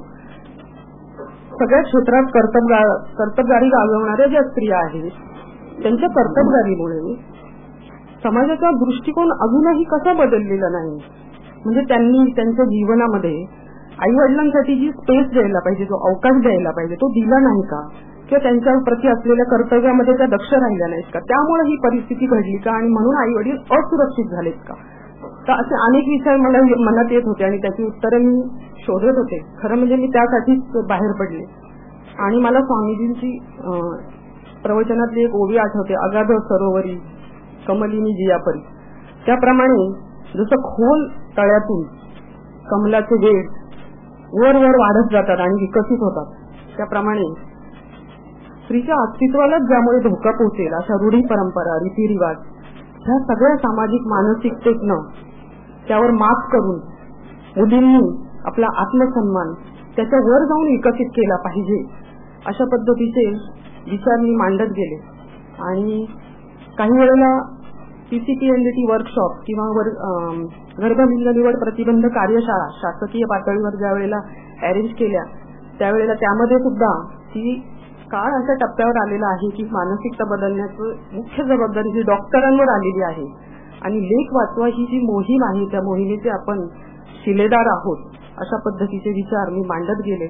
[SPEAKER 5] सगळ्या क्षेत्रात कर्तबगारी गाजवणाऱ्या ज्या स्त्रिया आहेत त्यांच्या कर्तबगारीमुळे समाजाचा दृष्टिकोन अजूनही कसा बदललेला नाही. म्हणजे त्यांनी त्यांच्या जीवनामध्ये आई वडिलांसाठी जी स्पेस द्यायला पाहिजे, जो अवकाश द्यायला पाहिजे तो दिला नाही का, किंवा त्यांच्या प्रती असलेल्या कर्तव्यामध्ये त्या दक्ष राहिल्या नाहीत का, त्यामुळे ही परिस्थिती घडली का आणि म्हणून आई वडील असुरक्षित झालेत का. तर असे अनेक विषय मला मनात येत होते आणि त्याची उत्तरं मी शोधत होते. खरं म्हणजे मी त्यासाठीच बाहेर पडले. आणि मला स्वामीजींची प्रवचनातली एक ओवी आठवते, अगाध सरोवरी कमलिनी जियापरी. त्याप्रमाणे जसं खोल तळ्यातून कमलाचे वेळ वर वर वाढत जातात आणि विकसित होतात, त्याप्रमाणे स्त्रीच्या अस्तित्वालाच ज्यामुळे धोका पोहोचेल अशा रूढी परंपरा, रीतिरिवाज ह्या सगळ्या सामाजिक मानसिकतेतनं त्यावर मात करून मुलींनी आपला आत्मसन्मान त्याच्या वर जाऊन विकसित केला पाहिजे अशा पद्धतीचे विचार मी मांडत गेले. आणि काही वेळेला पीसीपीएनडीटी वर्कशॉप किंवा गर्भलिंग निवड प्रतिबंध कार्यशाळा शासकीय पातळीवर ज्या वेळेला अरेंज केल्या त्यावेळेला त्यामध्ये सुद्धा ती काळ अशा टप्प्यावर आलेला आहे की मानसिकता बदलण्याचं मुख्य जबाबदारी ही डॉक्टरांवर आलेली आहे. आणि लेख वाचवा ही जी मोहीम आहे त्या मोहिमेचे आपण शिलेदार आहोत अशा पद्धतीचे विचार मी मांडत गेले.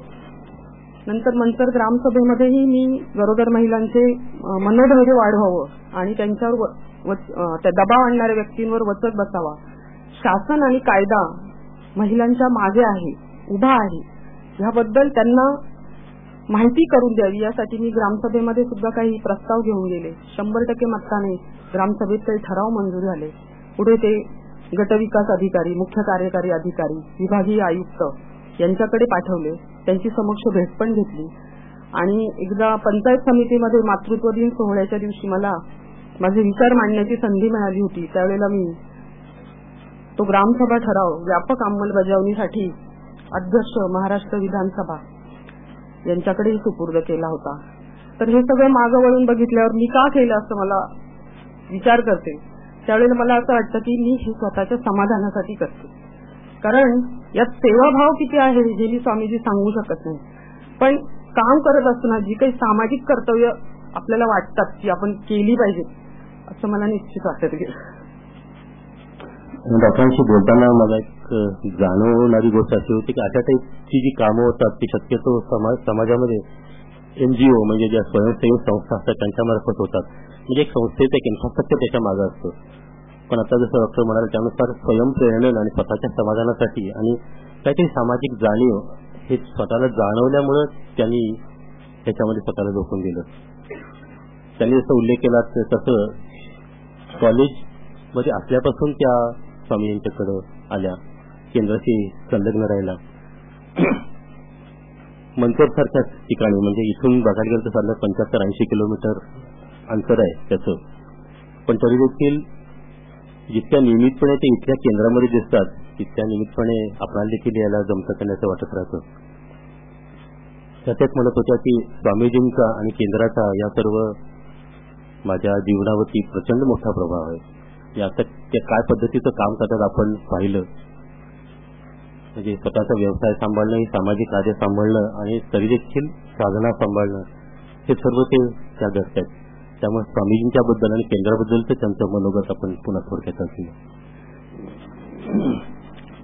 [SPEAKER 5] नंतर मंचर ग्रामसभेमध्येही मी गरोदर महिलांचे मनोधैर्य वाढवावं आणि त्यांच्यावर त्या दबाव आणणाऱ्या व्यक्तींवर वचक बसावा. शासन आणि कायदा महिलांच्या मागे आहे, उभा आहे, ह्याबद्दल त्यांना माहिती करून द्यावी यासाठी मी ग्रामसभेमध्ये सुद्धा काही प्रस्ताव घेऊन गेले. शंभर टक्के मताने ग्रामसभेत काही ठराव मंजूर झाले. पुढे ते गटविकास अधिकारी, मुख्य कार्यकारी अधिकारी, विभागीय आयुक्त यांच्याकडे पाठवले. त्यांची समक्ष भेट पण घेतली. आणि एकदा पंचायत समितीमध्ये मातृत्व दिन सोहळ्याच्या दिवशी मला माझे विचार मांडण्याची संधी मिळाली होती. त्यावेळेला मी तो ग्रामसभा ठराव व्यापक अंमलबजावणीसाठी अध्यक्ष महाराष्ट्र विधानसभा यांच्याकडेही सुपूर्द केला होता. तर हे सगळं मागं वळून बघितल्यावर मी का केलं असं मला विचार करते. त्यावेळेला मला असं वाटतं की मी हे स्वतःच्या समाधानासाठी करते. कारण यात सेवाभाव किती आहे हे मी स्वामीजी सांगू शकत नाही. पण काम करत असताना जी काही सामाजिक कर्तव्य आपल्याला वाटतात की आपण केली पाहिजेत असं मला निश्चित वाटत गेलं.
[SPEAKER 4] डॉक्टरांशी बोलताना मला एक जाणवणारी गोष्ट अशी होती की अशा टाईपची जी कामं होतात ती शक्यतो समाज समाजामध्ये एनजीओ म्हणजे ज्या स्वयंसेवी संस्था असतात त्यांच्यामार्फत होतात. म्हणजे एक संस्थेचं एक इन्फ्रास्ट्रक्चर त्याच्या मागे असतं. पण आता जसं डॉक्टर म्हणाले त्यानुसार स्वयंप्रेरणेनं आणि स्वतःच्या समाधानासाठी आणि काहीतरी सामाजिक जाणीव हे स्वतःला जाणवल्यामुळे त्यांनी ह्याच्यामध्ये स्वतःला झोकून दिलं. त्यांनी जसं उल्लेख केला तसं कॉलेजमध्ये असल्यापासून त्या स्वामी यांच्याकडे आल्या, केंद्राशी संलग्न राहिला. मंचर सारख्या ठिकाणी म्हणजे इथून बघायला गेलं तर साधारण पंच्याहत्तर ऐंशी किलोमीटर अंतर आहे त्याचं. पण तरी देखील जितक्या नियमितपणे ते इथल्या केंद्रामध्ये दिसतात तितक्या नियमितपणे आपल्याला देखील यायला जमतं करण्याचं वाटत राहतं. त्याच्यात म्हणत होत्या की स्वामीजींचा आणि केंद्राचा या सर्व माझ्या जीवनावरती प्रचंड मोठा प्रभाव आहे. आता ते काय पद्धतीचं काम करतात आपण पाहिलं. म्हणजे स्वतःचा व्यवसाय सांभाळणं, ही सामाजिक कार्य सांभाळणं आणि तरी देखील साधना सांभाळणं हे सर्व ते त्या करतात. त्यामुळे स्वामीजींच्याबद्दल आणि केंद्राबद्दलचं त्यांचं मनोगत आपण पुन्हा थोडक्यात असेल.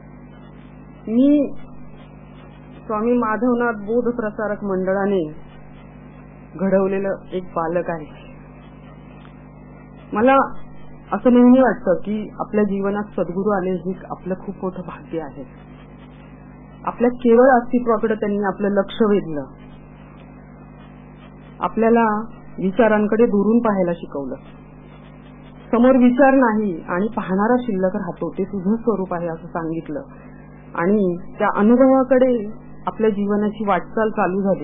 [SPEAKER 5] मी स्वामी माधवनाथ बोध प्रसारक मंडळाने घडवलेलं एक बालक आहे. मला असं नेहमी वाटतं की आपल्या जीवनात सद्गुरू आले हे आपलं खूप मोठं भाग्य आहे. आपल्या केवळ अस्तित्वाकडे त्यांनी आपलं लक्ष वेधलं, आपल्याला विचारांकडे दुरून पाहायला शिकवलं. समोर विचार नाही आणि पाहणारा शिल्लक राहतो, ते तुझं स्वरूप आहे असं सांगितलं आणि त्या अनुभवाकडे आपल्या जीवनाची वाटचाल चालू झाली.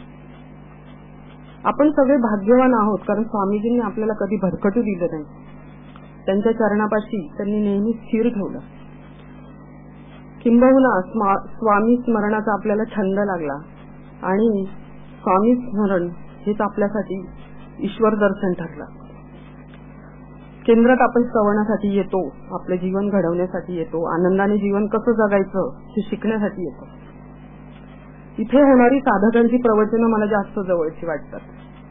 [SPEAKER 5] आपण सगळे भाग्यवान आहोत, कारण स्वामीजींनी आपल्याला कधी भरकटू दिलं नाही. त्यांच्या चरणापाशी त्यांनी नेहमी स्थिर ठेवलं. किंबहुना स्वामी स्मरणाचा आपल्याला छंद लागला आणि स्वामी स्मरण हेच आपल्यासाठी ईश्वर दर्शन ठरलं. केंद्रात आपण श्रवणासाठी येतो, आपलं जीवन घडवण्यासाठी येतो, आनंदाने जीवन कसं जगायचं हे शिकण्यासाठी येतो. इथे होणारी साधकांची प्रवचनं मला जास्त जवळची वाटतात.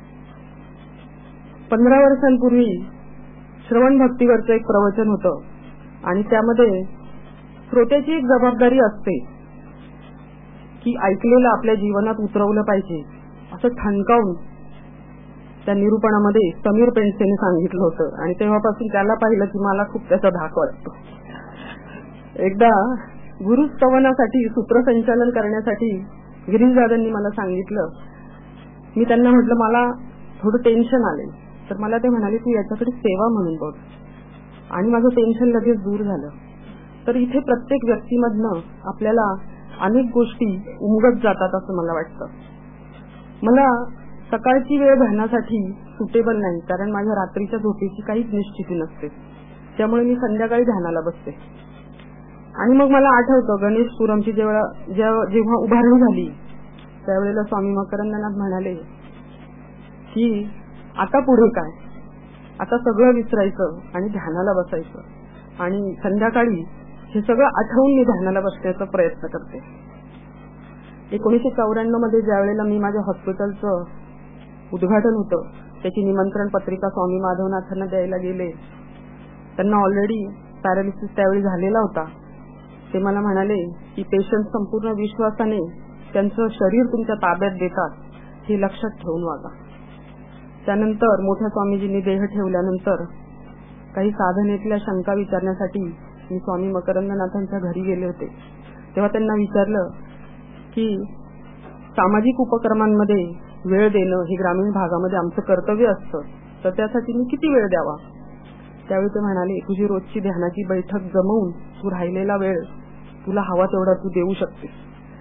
[SPEAKER 5] पंधरा वर्षांपूर्वी श्रवण भक्तीवरचं एक प्रवचन होतं आणि त्यामध्ये श्रोत्याची एक जबाबदारी असते की ऐकलेलं आपल्या जीवनात उतरवलं पाहिजे असं ठणकावून त्या निरूपणामध्ये समीर पेंडसेने सांगितलं होतं आणि तेव्हापासून त्याला पाहिलं की मला खूप त्याचा धाक वाटतो. एकदा गुरुस्तवनासाठी सूत्रसंचालन करण्यासाठी गिरीशदादांनी मला सांगितलं. मी त्यांना म्हटलं मला थोडं टेन्शन आले, तर मला ते म्हणाले तू याच्याकडे सेवा म्हणून बघ, आणि माझं टेन्शन लगेच दूर झालं. तर इथे प्रत्येक व्यक्तीमधनं आपल्याला अनेक गोष्टी उमगत जातात असं मला वाटतं. मला सकाळची वेळ ध्यानासाठी सुटेबल नाही, कारण माझ्या रात्रीच्या झोपेची काहीच निश्चिती नसते, त्यामुळे मी संध्याकाळी ध्यानाला बसते. आणि मग मला आठवतं गणेशपुरमची जेव्हा जेव्हा उभारणी झाली त्यावेळेला स्वामी मकरंदनाथ म्हणाले की आता पुढे काय, आता सगळं विसरायचं आणि ध्यानाला बसायचं. आणि संध्याकाळी हे सगळं आठवून मी ध्यानाला बसण्याचा प्रयत्न करते. एकोणीसशे चौऱ्याण्णव मध्ये ज्या वेळेला मी माझ्या हॉस्पिटलचं उद्घाटन होतं त्याची निमंत्रण पत्रिका स्वामी माधवनाथांना द्यायला गेले. त्यांना ऑलरेडी पॅरालिसिस त्यावेळी झालेला होता. ते मला म्हणाले की पेशंट संपूर्ण विश्वासाने त्यांचं शरीर तुमच्या ताब्यात देतात, हे लक्षात ठेवून वागा. त्यानंतर मोठ्या स्वामीजींनी देह ठेवल्यानंतर काही साधनेतल्या शंका विचारण्यासाठी मी स्वामी मकरंदनाथांच्या घरी गेले होते. तेव्हा त्यांना विचारलं की सामाजिक उपक्रमांमध्ये वेळ देणं हे ग्रामीण भागामध्ये आमचं कर्तव्य असतं, तर त्यासाठी मी किती वेळ द्यावा. त्यावेळी ते म्हणाले तुझी रोजची ध्यानाची बैठक जमवून तू राहिलेला वेळ तुला हवा तेवढा तू देऊ शकतेस.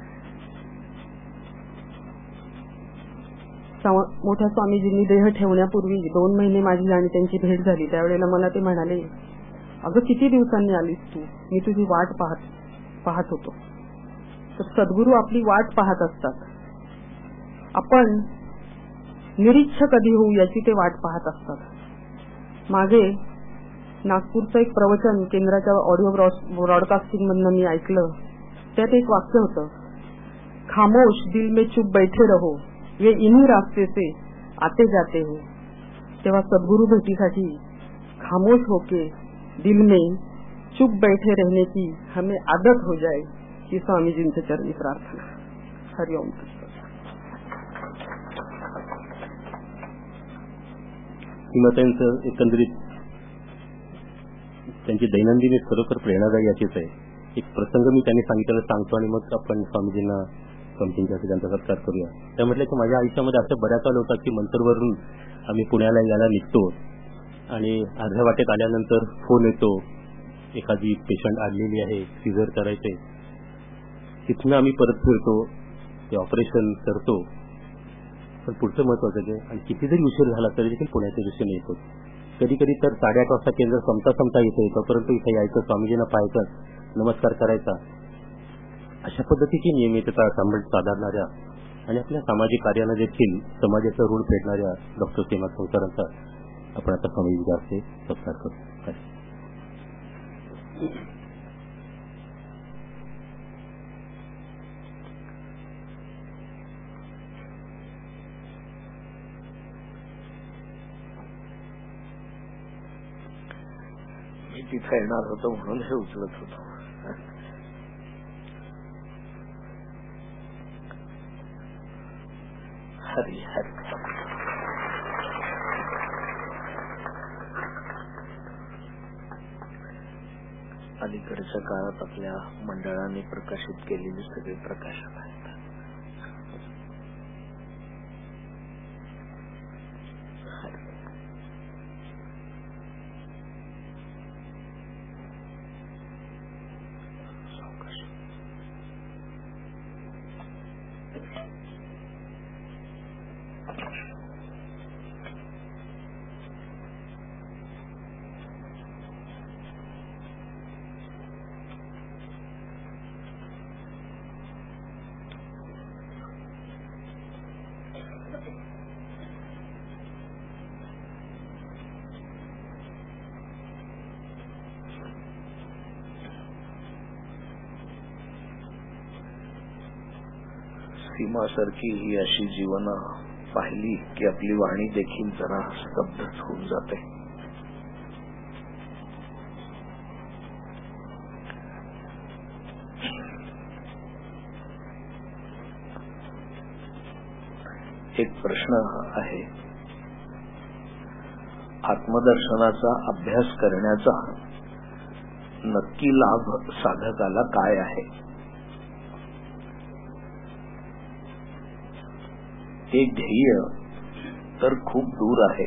[SPEAKER 5] मोठ्या स्वामीजींनी देह ठेवण्यापूर्वी दोन महिने माझी आणि त्यांची भेट झाली. त्यावेळेला मला ते म्हणाले अगं किती दिवसांनी आलीस तू, मी तुझी वाट पाहत पाहत होतो. तर सद्गुरू आपली वाट पाहत असतात, आपण निरीच्छ कधी होऊ याची ते वाट पाहत असतात. मागे नागपूरचं एक प्रवचन केंद्राच्या ऑडिओ ब्रॉडकास्टिंग मधनं मी ऐकलं. त्यात एक वाक्य होतं, खामोश दिल में चुप बैठे रहो ये इन्हीं रास्ते से आते जाते हो. तेव्हा सद्गुरु भेटीसाठी खामोश होके दिल में चुप बैठे रहने की हमें आदत हो जाए ही स्वामीजींच्या चरणी प्रार्थना. हरिओम.
[SPEAKER 4] त्यांचं एकंदरीत त्यांची दैनंदिन खरोखर प्रेरणादायी अशीच आहे. एक प्रसंग मी त्यांनी सांगितलेला सांगतो आणि मग आपण स्वामीजींना स्वामीजींच्या त्यांचा सत्कार करूया. त्या म्हटलं की माझ्या आयुष्यामध्ये असं बऱ्याच आलं होतं की मंतरवरून आम्ही पुण्याला यायला निघतो आणि अर्ध्या वाटेत आल्यानंतर फोन येतो एखादी पेशंट आलेली आहे, सिझर करायचे. तिथनं आम्ही परत फिरतो, ते ऑपरेशन करतो. पण पुढचं महत्वाचं आहे आणि किती जरी उशीर झाला तरी देखील पुण्याच्या दृष्टीने येतो. कधी कधी तर साडेआठ वाजता केंद्र संपता संपता इथे येतो, परंतु इथे यायचं, स्वामीजींना पाहायचं, नमस्कार करायचा. अशा पद्धतीची नियमितता साधणाऱ्या आणि आपल्या सामाजिक कार्यानं देखील समाजाचं ऋण फेडणाऱ्या डॉक्टर सीमा संसारांचा आपण आता स्वामीजींच्या हस्ते सत्कार करू.
[SPEAKER 6] तिथे येणार होतो म्हणून हे उचलत होतो. हरी हरी. अलीकडच्या काळात आपल्या मंडळाने प्रकाशित केलेली सगळे प्रकाशन आहेत. सीमासारखी ही अशी जीवन पाहिली की आपली वाणी देखील जरा स्तब्धच होऊन जाते. एक प्रश्न आहे, आत्मदर्शनाचा अभ्यास करण्याचा नक्की लाभ साधकाला काय आहे? ते ध्येय तर खूप दूर आहे.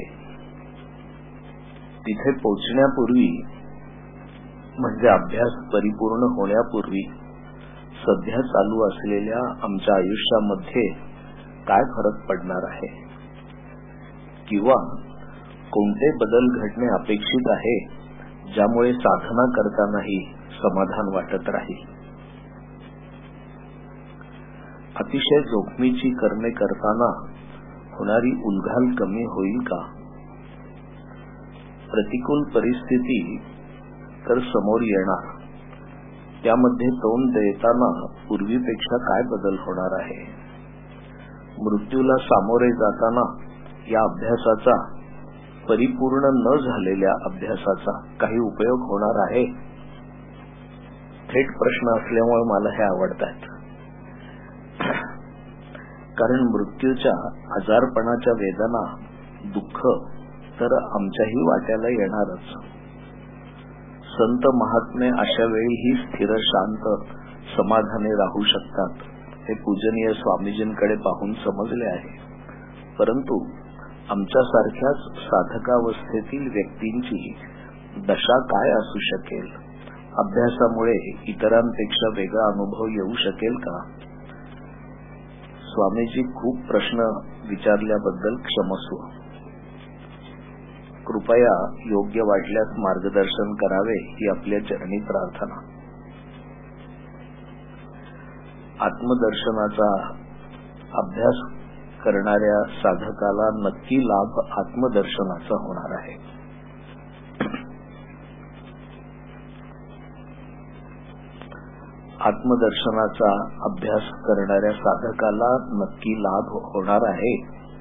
[SPEAKER 6] तिथे पोचण्यापूर्वी म्हणजे अभ्यास परिपूर्ण होण्यापूर्वी सध्या चालू असलेल्या आमच्या आयुष्यामध्ये काय फरक पडणार आहे किंवा कोणते बदल घडणे अपेक्षित आहे ज्यामुळे साधना करतानाही समाधान वाटत राहील. अतिशय जोखमीची कर्मे करताना होणारी उलघाल कमी होईल का? प्रतिकूल परिस्थिती तर समोर येणार, त्यामध्ये तोंड देताना पूर्वीपेक्षा काय बदल होणार आहे? मृत्यूला सामोरे जाताना या अभ्यासाचा, परिपूर्ण न झालेल्या अभ्यासाचा काही उपयोग होणार आहे? थेट प्रश्न असल्यामुळे मला हे आवडतात. कारण मृत्यूच्या, आजारपणाच्या वेदना, दुःख तर आमच्याही वाट्याला येणारच. संत महात्मे अशा वेळीही स्थिर, शांत, समाधानी राहू शकतात हे पूजनीय स्वामीजींकडे पाहून समजले आहे. परंतु आमच्यासारख्याच साधकावस्थेतील व्यक्तींची दशा काय असू शकेल? अभ्यासामुळे इतरांपेक्षा वेगळा अनुभव येऊ शकेल का? स्वामीजी, खूप प्रश्न विचारल्याबद्दल क्षमस्व. कृपया योग्य वाटल्यास मार्गदर्शन करावे ही आपल्या चरणी प्रार्थना. आत्मदर्शनाचा अभ्यास करणाऱ्या साधकाला नक्की लाभ आत्मदर्शनाचा होणार आहे. आत्मदर्शनाचा अभ्यास करणाऱ्या साधकाला नक्की लाभ होणार आहे.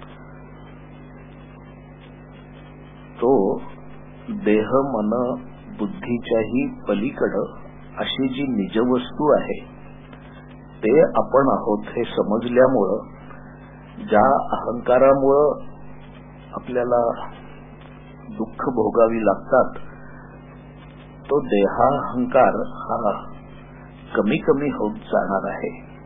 [SPEAKER 6] तो देह, मन, बुद्धीच्याही पलीकडं अशी जी निजवस्तू आहे ते आपण आहोत हे समजल्यामुळं, ज्या अहंकारामुळं आपल्याला दुःख भोगावी लागतात, तो देहाहंकार हा कमी कमी होत जाणार आहे.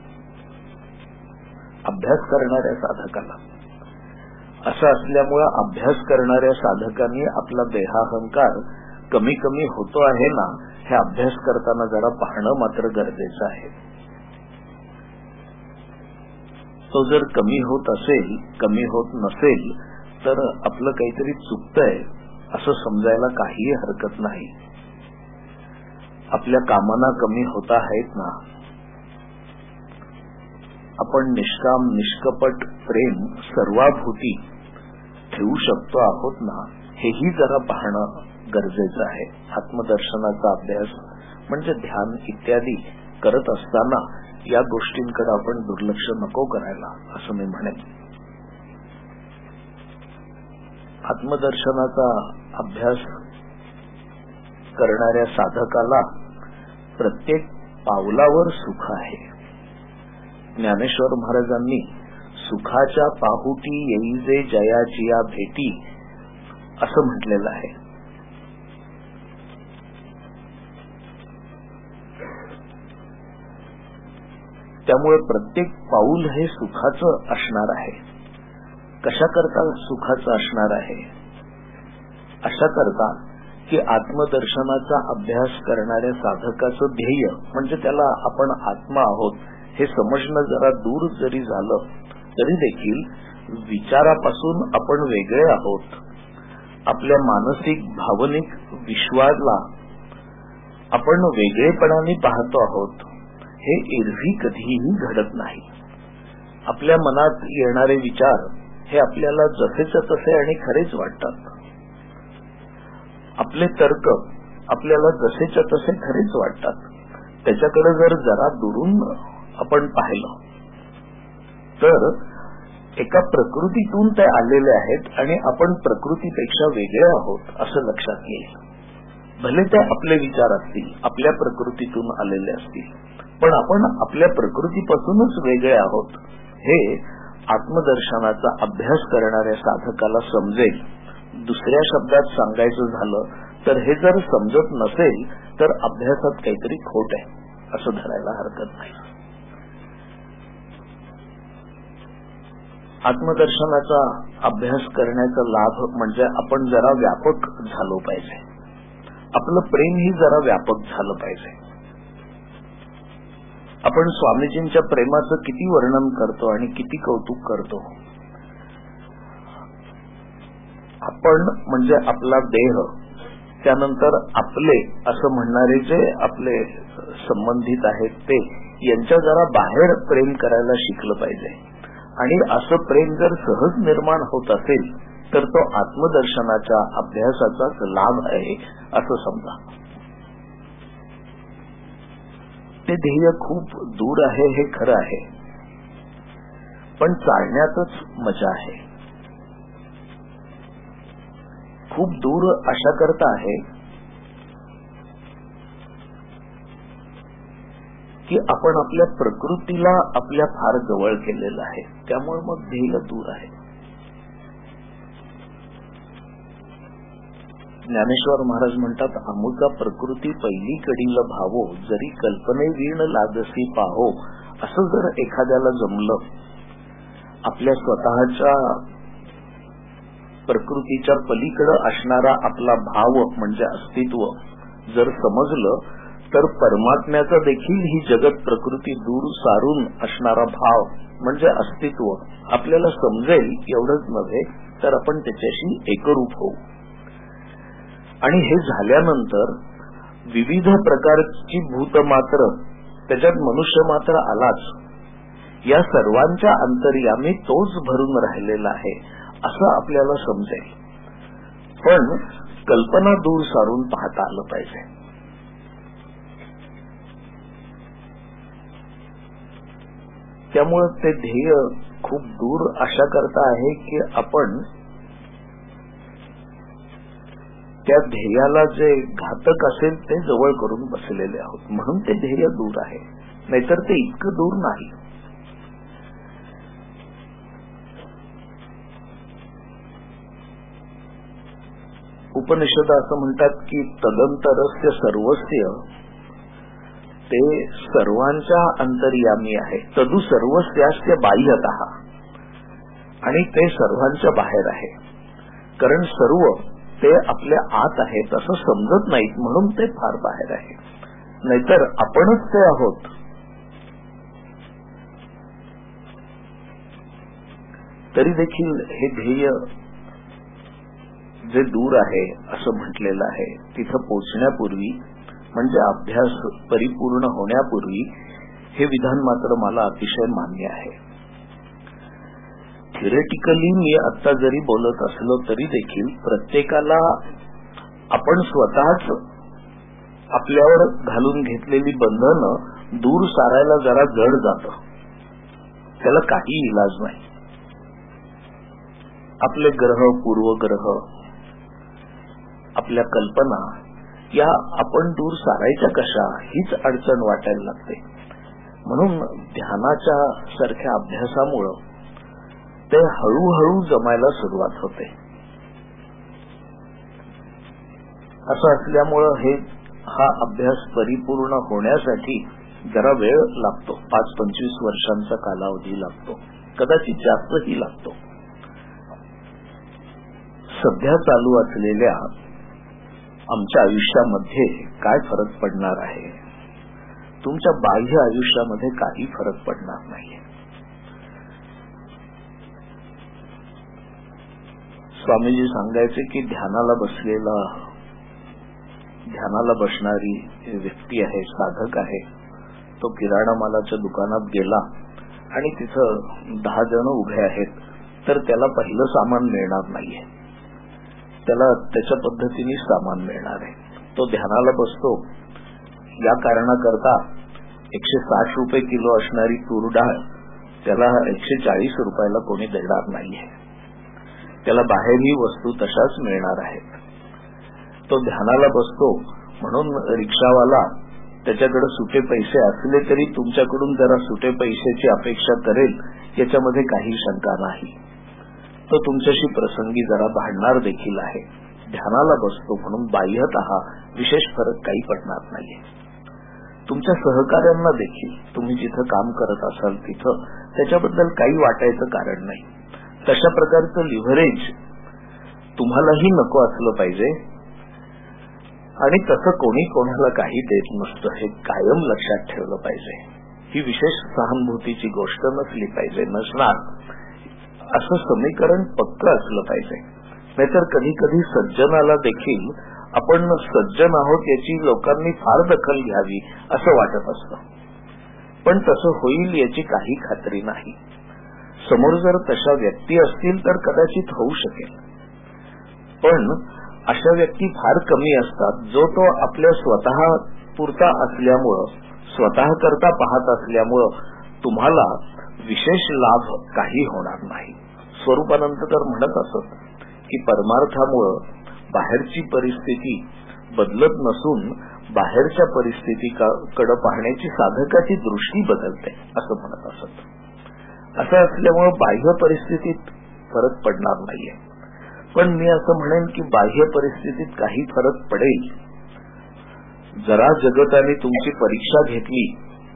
[SPEAKER 6] अभ्यास करणाऱ्या साधकाला असं असल्यामुळे अभ्यास करणाऱ्या साधकांनी आपला देहाहंकार कमी कमी होतो आहे ना, हे अभ्यास करताना जरा पाहणं मात्र गरजेचं आहे. तो जर कमी होत असेल, कमी होत नसेल तर आपलं काहीतरी चुकतंय असं समजायला काहीही हरकत नाही. आपल्या कामना कमी होत आहेत ना, आपण निष्काम, निष्कपट प्रेम, सर्वाभूती ठेवू शकतो आहोत ना, हेही जरा पाहणं गरजेचं आहे. आत्मदर्शनाचा अभ्यास म्हणजे ध्यान इत्यादी करत असताना या गोष्टींकडे आपण दुर्लक्ष नको करायला, असं मी म्हणेन. आत्मदर्शनाचा अभ्यास करणाऱ्या साधकाला प्रत्येक पावलावर सुख आहे. ज्ञानेश्वर महाराजांनी सुखाच्या पाहुटी येईजे जयाची या भेटी असं म्हटलेलं आहे. त्यामुळे प्रत्येक पाऊल हे सुखाचं असणार आहे. कशा करता सुखाचं असणार आहे? अशा करता की आत्मदर्शनाचा अभ्यास करणाऱ्या साधकाचं ध्येय म्हणजे त्याला आपण आत्मा आहोत हे समजणं जरा दूर जरी झालं तरी देखील विचारापासून आपण वेगळे आहोत, आपल्या मानसिक भावनिक विश्वाला आपण वेगळेपणाने पाहतो आहोत, हे एरवी कधीही घडत नाही. आपल्या मनात येणारे विचार हे आपल्याला जसेच्या तसे आणि खरेच वाटतात. आपले तर्क आपल्याला जसेच्या तसे खरेच वाटतात. त्याच्याकडे जर जरा दुरून आपण पाहिलं तर एका प्रकृतीतून ते आलेले आहेत आणि आपण प्रकृतीपेक्षा वेगळे आहोत असं लक्षात येईल. भले ते आपले विचार असतील, आपल्या प्रकृतीतून आलेले असतील, पण आपण आपल्या प्रकृतीपासूनच वेगळे आहोत हे आत्मदर्शनाचा अभ्यास करणाऱ्या साधकाला समजेल. दुसऱ्या शब्दात सांगायचं झालं तर हे जर समजत नसेल तर अभ्यासात काहीतरी खोट आहे असं धरायला हरकत नाही. आत्मदर्शनाचा अभ्यास करण्याचा लाभ म्हणजे आपण जरा व्यापक झालो पाहिजे. आपलं प्रेम ही जरा व्यापक झालं पाहिजे. आपण स्वामीजींच्या प्रेमाचं किती वर्णन करतो आणि किती कौतुक करतो. आपण म्हणजे आपला देह, त्यानंतर आपले असं म्हणणारे जे आपले संबंधित आहेत ते, यांच्या जरा बाहेर प्रेम करायला शिकलं पाहिजे. आणि असं प्रेम जर सहज निर्माण होत असेल तर तो आत्मदर्शनाच्या अभ्यासाचाच लाभ आहे असं समजा. ते ध्येय खूप दूर आहे हे खरं आहे, पण चालण्यातच मजा आहे. खूप दूर अशा करता आहे की आपण आपल्या प्रकृतीला आपल्या फार जवळ केलेलं आहे, त्यामुळे मग ध्येय दूर आहे. ज्ञानेश्वर महाराज म्हणतात, अमुका प्रकृती पहिली कडील भावो, जरी कल्पने वीण लागसी पाहो. असं जर एखाद्याला जमलं, आपल्या स्वतःच्या प्रकृतीच्या पलीकडे असणारा आपला भाव म्हणजे अस्तित्व जर समजलं तर परमात्म्याचा देखील ही जगत प्रकृती दूर सारून असणारा भाव म्हणजे अस्तित्व आपल्याला समजेल. एवढंच नव्हे तर आपण त्याच्याशी एकरूप होऊ. आणि हे झाल्यानंतर विविध प्रकारची भूत मात्र, त्याच्यात मनुष्य मात्र आलाच, या सर्वांच्या अंतर्यामी तोच भरून राहिलेला आहे असं आपल्याला समजेल. पण कल्पना दूर सारून पाहता आलं पाहिजे. त्यामुळे ते ध्येय खूप दूर अशा करता आहे की आपण त्या ध्येयाला जे घातक असेल ते जवळ करून बसलेले आहोत, म्हणून ते ध्येय दूर आहे. नाहीतर ते इतकं दूर नाही. उपनिषद असं म्हणतात की तदंतरस्य सर्वस्य, ते सर्वांच्या अंतर्यामी आहे. तदु सर्वस्यास्य बाह्यतः, आणि ते सर्वांच्या बाहेर आहे. कारण सर्व ते आपल्या आत आहेत असं समजत नाहीत म्हणून ते फार बाहेर आहे. नाहीतर आपणच ते आहोत. तरी देखील हे ध्येय जे दूर आहे असं म्हटलेलं आहे, तिथं पोचण्यापूर्वी म्हणजे अभ्यास परिपूर्ण होण्यापूर्वी हे विधान मात्र मला अतिशय मान्य आहे. थिअरेटिकली मी आता जरी बोलत असलो तरी देखील प्रत्येकाला आपण स्वतःच आपल्यावर घालून घेतलेली बंधनं दूर सारायला जरा जड जातं. त्याला काही इलाज नाही. आपले ग्रह, पूर्वग्रह, आपल्या कल्पना या आपण दूर सारायच्या कशा हीच अडचण वाटायला लागते. म्हणून ध्यानाच्या सारख्या अभ्यासामुळं ते हळूहळू जमायला सुरुवात होते. असं असल्यामुळं हे हा अभ्यास परिपूर्ण होण्यासाठी जरा वेळ लागतो. पाच पंचवीस वर्षांचा कालावधी लागतो, कदाचित जास्तही लागतो. सध्या चालू असलेल्या आमच्या आयुष्यामध्ये काय फरक पडणार आहे? तुमच्या बाह्य आयुष्यामध्ये काही फरक पडणार नाही. स्वामीजी सांगायचे की ध्यानाला बसलेला ध्यानाला बसणारी व्यक्ती आहे, साधक आहे, तो किराणा मालाच्या दुकानात गेला आणि तिथं दहा जण उभे आहेत, तर त्याला पहिलं सामान मिळणार नाहीये, त्याला त्याच्या पद्धतीने सामान मिळणार आहे. तो ध्यानाला बसतो या कारणाकरता एकशे साठ रुपये किलो असणारी तूर डाळ त्याला एकशे चाळीस रुपयाला कोणी देणार नाहीये. त्याला बाहेरही वस्तू तशाच मिळणार आहेत. तो ध्यानाला बसतो म्हणून रिक्षावाला त्याच्याकडे सुटे पैसे असले तरी तुमच्याकडून जरा सुटे पैशाची अपेक्षा करेल, याच्यामध्ये काही शंका नाही. तो तुमच्याशी प्रसंगी जरा भांडणार देखील आहे. ध्यानाला बसतो म्हणून बाह्यतः विशेष फरक काही पडणार नाहीये. तुमच्या सहकार्यांना देखील तुम्ही जिथं काम करत असाल तिथं त्याच्याबद्दल काही वाटायचं कारण नाही. तशा प्रकारचं लिव्हरेज तुम्हालाही नको असलं पाहिजे आणि तसं कोणी कोणाला काही देत नसतं हे कायम लक्षात ठेवलं पाहिजे. ही विशेष सहानुभूतीची गोष्ट नसली पाहिजे, नसणार असं समीकरण पक्क असलं पाहिजे. नाहीतर कधी कधी सज्जनाला देखील आपण सज्जन आहोत याची लोकांनी फार दखल घ्यावी असं वाटत असतं, पण तसं होईल याची काही खात्री नाही. समोर जर तशा व्यक्ती असतील तर कदाचित होऊ शकेल, पण अशा व्यक्ती फार कमी असतात. जो तो आपल्या स्वतः पुरता असल्यामुळं, स्वतः करता पाहत असल्यामुळं तुम्हाला विशेष लाभ काही होणार नाही. स्वरूपानंद तर म्हणत असत की परमार्थामुळं बाहेरची परिस्थिती बदलत नसून बाहेरच्या परिस्थितीकडे पाहण्याची साधकाची दृष्टी बदलते असं म्हणत असत. असं असल्यामुळे बाह्य परिस्थितीत फरक पडणार नाहीये. पण मी असं म्हणेन की बाह्य परिस्थितीत काही फरक पडेल. जरा जगताने तुमची परीक्षा घेतली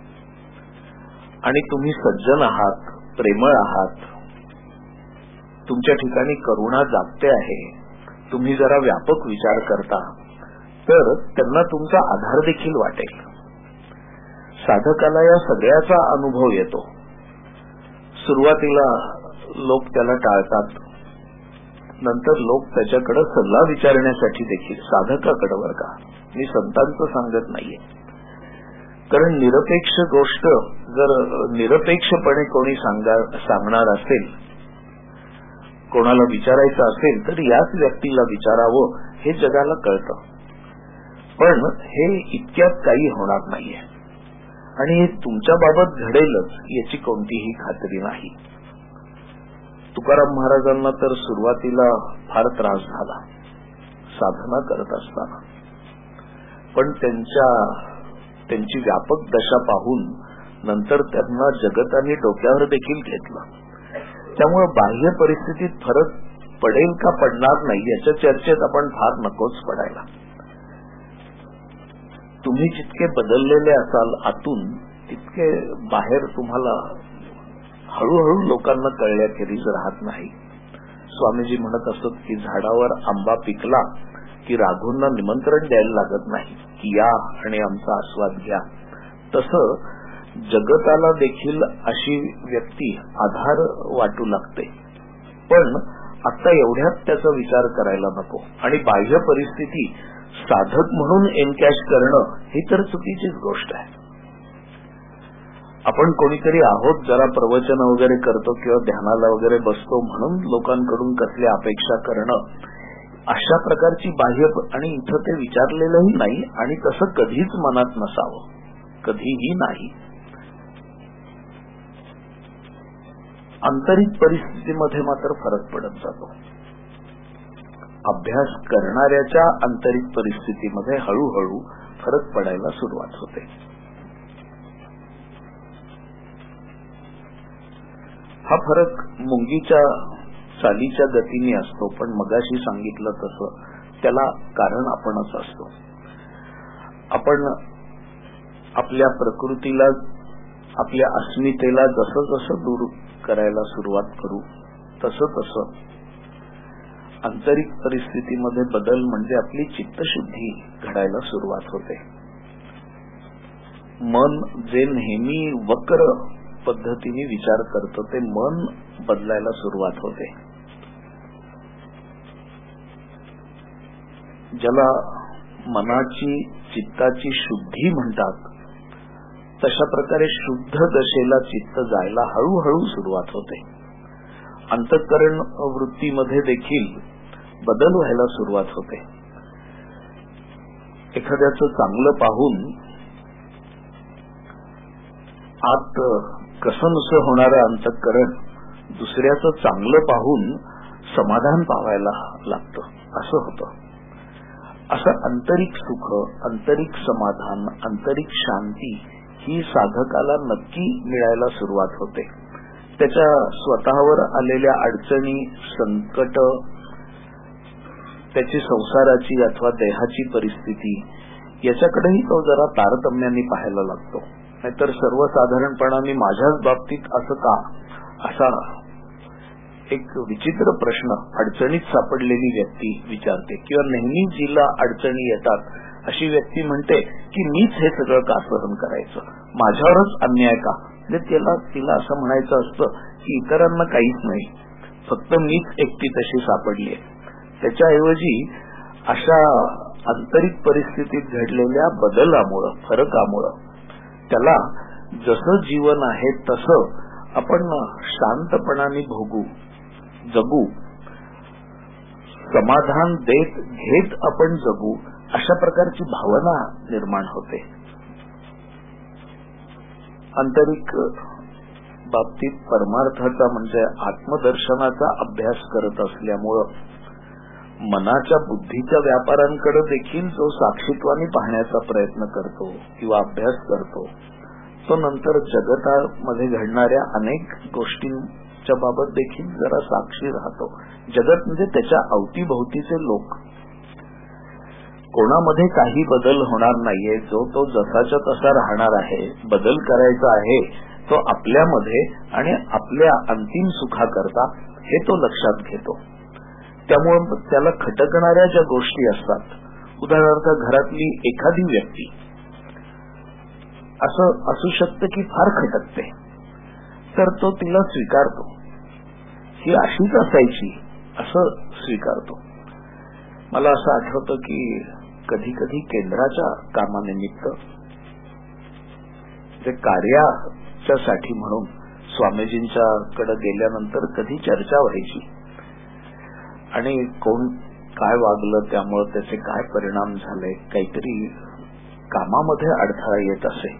[SPEAKER 6] आणि तुम्ही सज्जन आहात, प्रेमळ आहात, तुमच्या ठिकाणी करुणा जागते आहे, तुम्ही जरा व्यापक विचार करता, तर त्यांना तुमचा आधार देखील वाटेल. साधकाला या सगळ्याचा अनुभव येतो. सुरुवातीला लोक त्याला टाळतात, नंतर लोक त्याच्याकडे सल्ला विचारण्यासाठी देखील, साधकाकडे वर का, मी संतांचं सांगत नाहीये, कारण निरपेक्ष गोष्ट जर निरपेक्षपणे कोणी सांगणार असेल, कोणाला विचारायचं असेल तर याच व्यक्तीला विचारावं हे जगाला कळतं. पण हे इतक्यात काही होणार नाहीये आणि हे तुमच्या बाबत घडेलच याची कोणतीही खात्री नाही. तुकाराम महाराजांना तर सुरुवातीला फार त्रास झाला साधना करत असताना, पण त्यांच्या त्यांची व्यापक दशा पाहून नंतर त्यांना जगताने डोक्यावर देखील घेतलं. त्यामुळे बाह्य परिस्थितीत फरक पडेल का पडणार नाही याच्या चर्चेत आपण फार नकोच पडायला. तुम्ही जितके बदललेले असाल आतून, तितके बाहेर तुम्हाला हळूहळू लोकांना कळल्याखेरीज राहत नाही. स्वामीजी म्हणत असत की झाडावर आंबा पिकला की राघूंना निमंत्रण द्यायला लागत नाही की या आणि आमचा आस्वाद घ्या. तसं जगताला देखील अशी व्यक्ती आधार वाटू लागते, पण आता एवढ्यात त्याचा विचार करायला नको. आणि बाह्य परिस्थिती साधक म्हणून एनकॅश करणं ही तर चुकीचीच गोष्ट आहे. आपण कोणीतरी आहोत, जरा प्रवचन वगैरे करतो किंवा ध्यानाला वगैरे बसतो म्हणून लोकांकडून कसल्या अपेक्षा करणं, अशा प्रकारची बाह्य, आणि इथं ते विचारलेलंही नाही आणि तसं कधीच मनात नसावं, कधीही नाही. आंतरिक परिस्थितीमध्ये मात्र फरक पडत जातो. अभ्यास करणाऱ्याच्या आंतरिक परिस्थितीमध्ये हळूहळू फरक पडायला सुरुवात होते. हा फरक मुंगीच्या चालीच्या गतीने असतो, पण मगाशी सांगितलं तसं त्याला कारण आपणच असतो. आपण आपल्या प्रकृतीला, आपल्या अस्मितेला जसं जसं दूर करायला सुरुवात करू तसं तसं आंतरिक परिस्थितीमध्ये बदल म्हणजे आपली चित्तशुद्धी घडायला सुरुवात होते. मन जे नेहमी वक्र पद्धतीने विचार करतं ते मन बदलायला सुरुवात होते. ज्याला मनाची चित्ताची शुद्धी म्हणतात, तशा प्रकारे शुद्ध दशेला चित्त जायला हळूहळू सुरुवात होते. अंतःकरण वृत्तीमध्ये देखील बदल व्हायला सुरुवात होते. एखाद्याचं चांगलं पाहून आत कसंसं होणारं अंतःकरण दुसऱ्याचं चांगलं पाहून समाधान पावायला लागतं, असं होतं. असं आंतरिक सुख, आंतरिक समाधान, आंतरिक शांती ही साधकाला नक्की मिळायला सुरुवात होते. त्याच्या स्वतःवर आलेल्या अडचणी, संकट, त्याची संसाराची अथवा देहाची परिस्थिती याच्याकडेही तो जरा तारतम्याने पाहायला लागतो. नाहीतर सर्वसाधारणपणाने माझ्याच बाबतीत असं का, असा एक विचित्र प्रश्न अडचणीत सापडलेली व्यक्ती विचारते. किंवा नेहमी जिला अडचणी येतात अशी व्यक्ती म्हणते की मीच हे सगळं का सहन करायचं, माझ्यावरच अन्याय का. म्हणजे त्याला तिला असं म्हणायचं असतं की इतरांना काहीच नाही, फक्त मीच एकटी तशी सापडली आहे. त्याच्याऐवजी अशा आंतरिक परिस्थितीत घडलेल्या बदलामुळं, फरकामुळं त्याला जसं जीवन आहे तसं आपण शांतपणाने भोगू, जगू, समाधान देत घेत आपण जगू, अशा प्रकारची भावना निर्माण होते. आंतरिक बाबतीत परमार्थाचा म्हणजे आत्मदर्शनाचा अभ्यास करत असल्यामुळं मनाच्या बुद्धीच्या व्यापारांकडे देखील जो साक्षीत्वाने पाहण्याचा प्रयत्न करतो किंवा अभ्यास करतो, तो नंतर जगतामध्ये घडणाऱ्या अनेक गोष्टींच्या बाबत देखील जरा साक्षी राहतो. जगत म्हणजे त्याच्या अवतीभोवतीचे लोक. कोणामध्ये काही बदल होणार नाहीये, जो तो जसाच्या तसा राहणार आहे. बदल करायचा आहे तो आपल्यामध्ये आणि आपल्या अंतिम सुखाकरता, हे तो लक्षात घेतो. त्यामुळे त्याला खटकणाऱ्या ज्या गोष्टी असतात, उदाहरणार्थ घरातली एखादी व्यक्ती असं असू शकतं की फार खटकते, तर तो तिला स्वीकारतो, ही अशीच असायची असं स्वीकारतो. मला असं आठवतं की कधी कधी केंद्राच्या कामानिमित्त ते कार्याच्या साठी म्हणून स्वामीजींच्या कडे गेल्यानंतर कधी चर्चा व्हायची आणि कोण काय वागलं, त्यामुळे त्याचे काय परिणाम झाले, काहीतरी कामामध्ये अडथळा येत असे.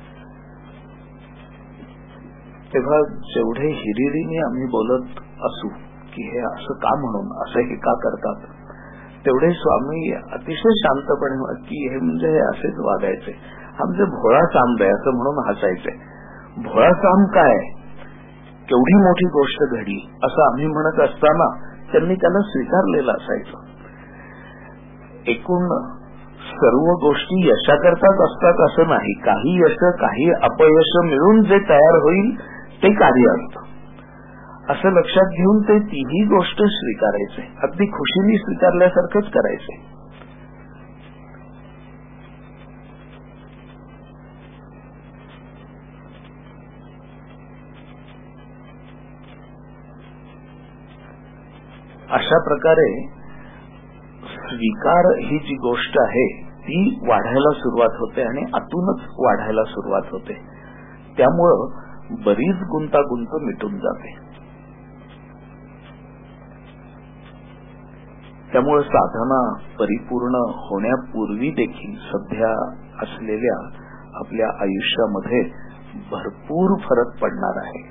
[SPEAKER 6] तेव्हा जेवढे हिरिरीने आम्ही बोलत असू की हे असं का म्हणून, असं हे का करतात, तेवढे स्वामी अतिशय शांतपणे की हे म्हणजे हे असेच वागायचे, हा म्हणजे भोळा सांब आहे असं म्हणून हसायचे. भोळा सांब काय, केवढी मोठी गोष्ट घडली असं आम्ही म्हणत असताना त्यांनी त्याला स्वीकारलेलं असायचं. एकूण सर्व गोष्टी यशाकरताच असतात असं नाही. काही यश, काही अपयश मिळून जे तयार होईल ते कार्य असतं, असं लक्षात घेऊन ते तिही गोष्ट स्वीकारायचे, अगदी खुशीने स्वीकारल्यासारखंच करायचे. अशा प्रकारे स्वीकार ही जी गोष्ट आहे ती वाढायला सुरुवात होते आणि आतूनच वाढायला सुरुवात होते. त्यामुळं बरीच गुंतागुंत मिटून जाते. त्यामुळे साधना परिपूर्ण होण्यापूर्वी देखील सध्या असलेल्या आपल्या आयुष्यामध्ये भरपूर फरक पडणार आहे.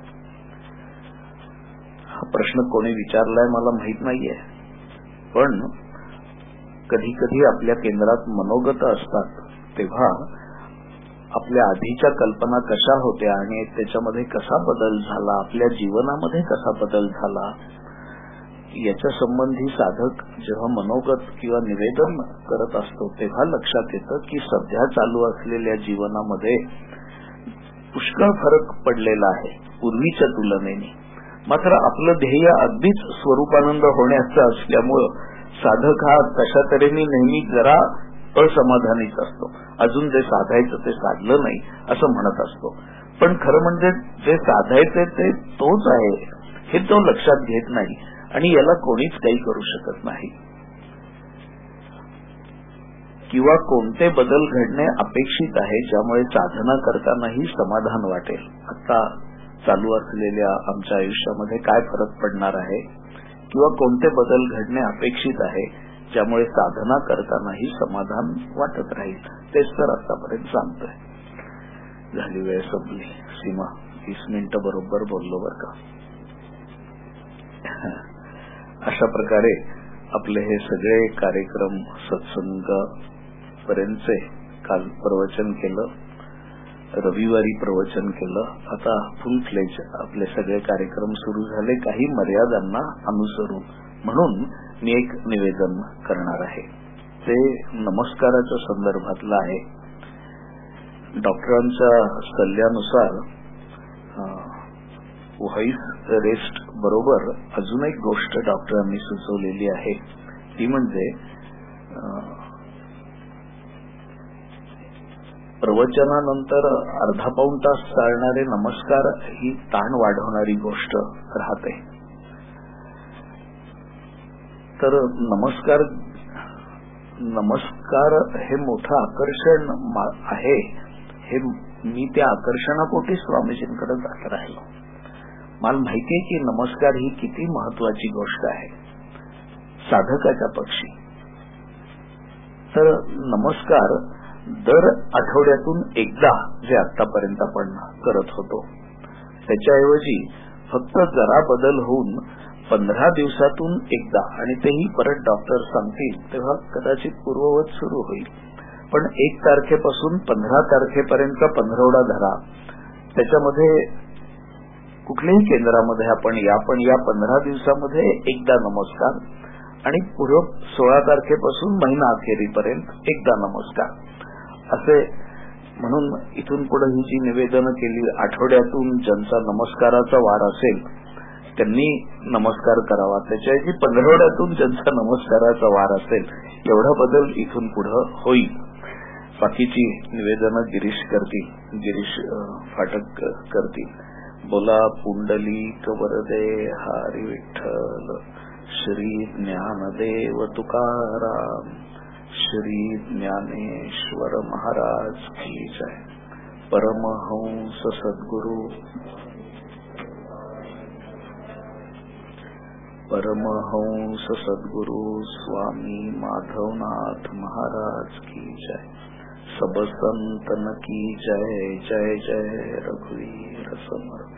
[SPEAKER 6] हा प्रश्न कोणी विचारलाय मला माहित नाहीये, पण कधी कधी आपल्या केंद्रात मनोगत असतात तेव्हा आपल्या आधीच्या कल्पना कशा होत्या आणि त्याच्यामध्ये कसा बदल झाला, आपल्या जीवनामध्ये कसा बदल झाला, याच्या संबंधी साधक जेव्हा मनोगत किंवा निवेदन करत असतो तेव्हा लक्षात येतं की सध्या चालू असलेल्या जीवनामध्ये पुष्कळ फरक पडलेला आहे पूर्वीच्या तुलनेने. मात्र आपलं ध्येय अगदीच स्वरूपानंद होण्याचं असल्यामुळं साधक हा कशा तऱ्हेने नेहमी जरा असमाधानीच असतो. अजून जे साधायचं ते साधलं नाही असं म्हणत असतो. पण खरं म्हणजे जे साधायचे ते तोच आहे हे तो लक्षात घेत नाही आणि याला कोणीच काही करू शकत नाही. किंवा कोणते बदल घडणे अपेक्षित आहे ज्यामुळे साधना करतानाही समाधान वाटेल. आता चालू असलेल्या आमच्या आयुष्यामध्ये काय फरक पडणार आहे किंवा कोणते बदल घडणे अपेक्षित आहे ज्यामुळे साधना करतानाही समाधान वाटत राहील, तेच तर आतापर्यंत सांगतोय. झाली वेळ संपली. सीमा तीस मिनिटं बरोबर बोललो बर का. अशा प्रकारे आपले हे सगळे कार्यक्रम सत्संग पर्यंतचे काल प्रवचन केलं, रविवारी प्रवचन केलं. आता फुल फ्लेज आपले सगळे कार्यक्रम सुरू झाले काही मर्यादांना अनुसरून. म्हणून मी एक निवेदन करणार आहे, ते नमस्काराच्या संदर्भातलं आहे. डॉक्टरांच्या सल्ल्यानुसार व्हॉइस रेस्ट बरोबर अजून एक गोष्ट डॉक्टरांनी सुचवलेली आहे, ती म्हणजे प्रवचनानंतर अर्धा पाऊण तास चालणारे नमस्कार ही ताण वाढवणारी गोष्ट राहते. तर नमस्कार नमस्कार हे मोठं आकर्षण आहे. हे मी त्या आकर्षणापोटी स्वामीजींकडे जात राहिलो. मला माहितीये की नमस्कार ही किती महत्वाची गोष्ट आहे साधकाच्या पक्षी. तर नमस्कार दर आठवड्यातून एकदा जे आतापर्यंत आपण करत होतो त्याच्याऐवजी फक्त जरा बदल होऊन पंधरा दिवसातून एकदा, आणि तेही परत डॉक्टर सांगतील तेव्हा कदाचित पूर्ववत सुरू होईल. पण एक तारखेपासून पंधरा तारखेपर्यंत पंधरवडा धरा. त्याच्यामध्ये कुठल्याही केंद्रामध्ये आपण या पण या पंधरा दिवसामध्ये एकदा नमस्कार आणि पुढे सोळा तारखेपासून महिना अखेरीपर्यंत एकदा नमस्कार असे. म्हणून इथून पुढे ही जी निवेदनं केली, आठवड्यातून ज्यांचा नमस्काराचा वार असेल त्यांनी नमस्कार करावा, त्याच्याऐवजी पंधरवड्यातून ज्यांचा नमस्काराचा वार असेल एवढा बदल इथून पुढे होईल. बाकीची निवेदनं गिरीश करतील, गिरीश फाटक करतील. बोला पुंडलिक वरदे हरी विठ्ठल, श्री ज्ञानदेव तुकाराम, श्री ज्ञानेश्वर महाराज की जय. परमहंस सद्गुरु परमहंस सद्गुरु स्वामी माधवनाथ महाराज की जय. सब संतन की जय. जय जय रघुवीर समर्थ.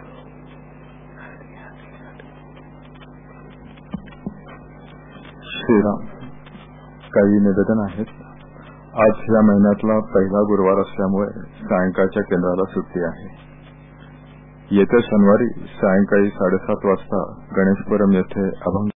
[SPEAKER 3] श्रीराम. काही निवेदन आहेत. आज या महिन्यातला पहिला गुरुवार असल्यामुळे सायंकाळच्या केंद्राला सुट्टी आहे. येत्या शनिवारी सायंकाळी साडेसात वाजता गणेशपुरम येथे अभंग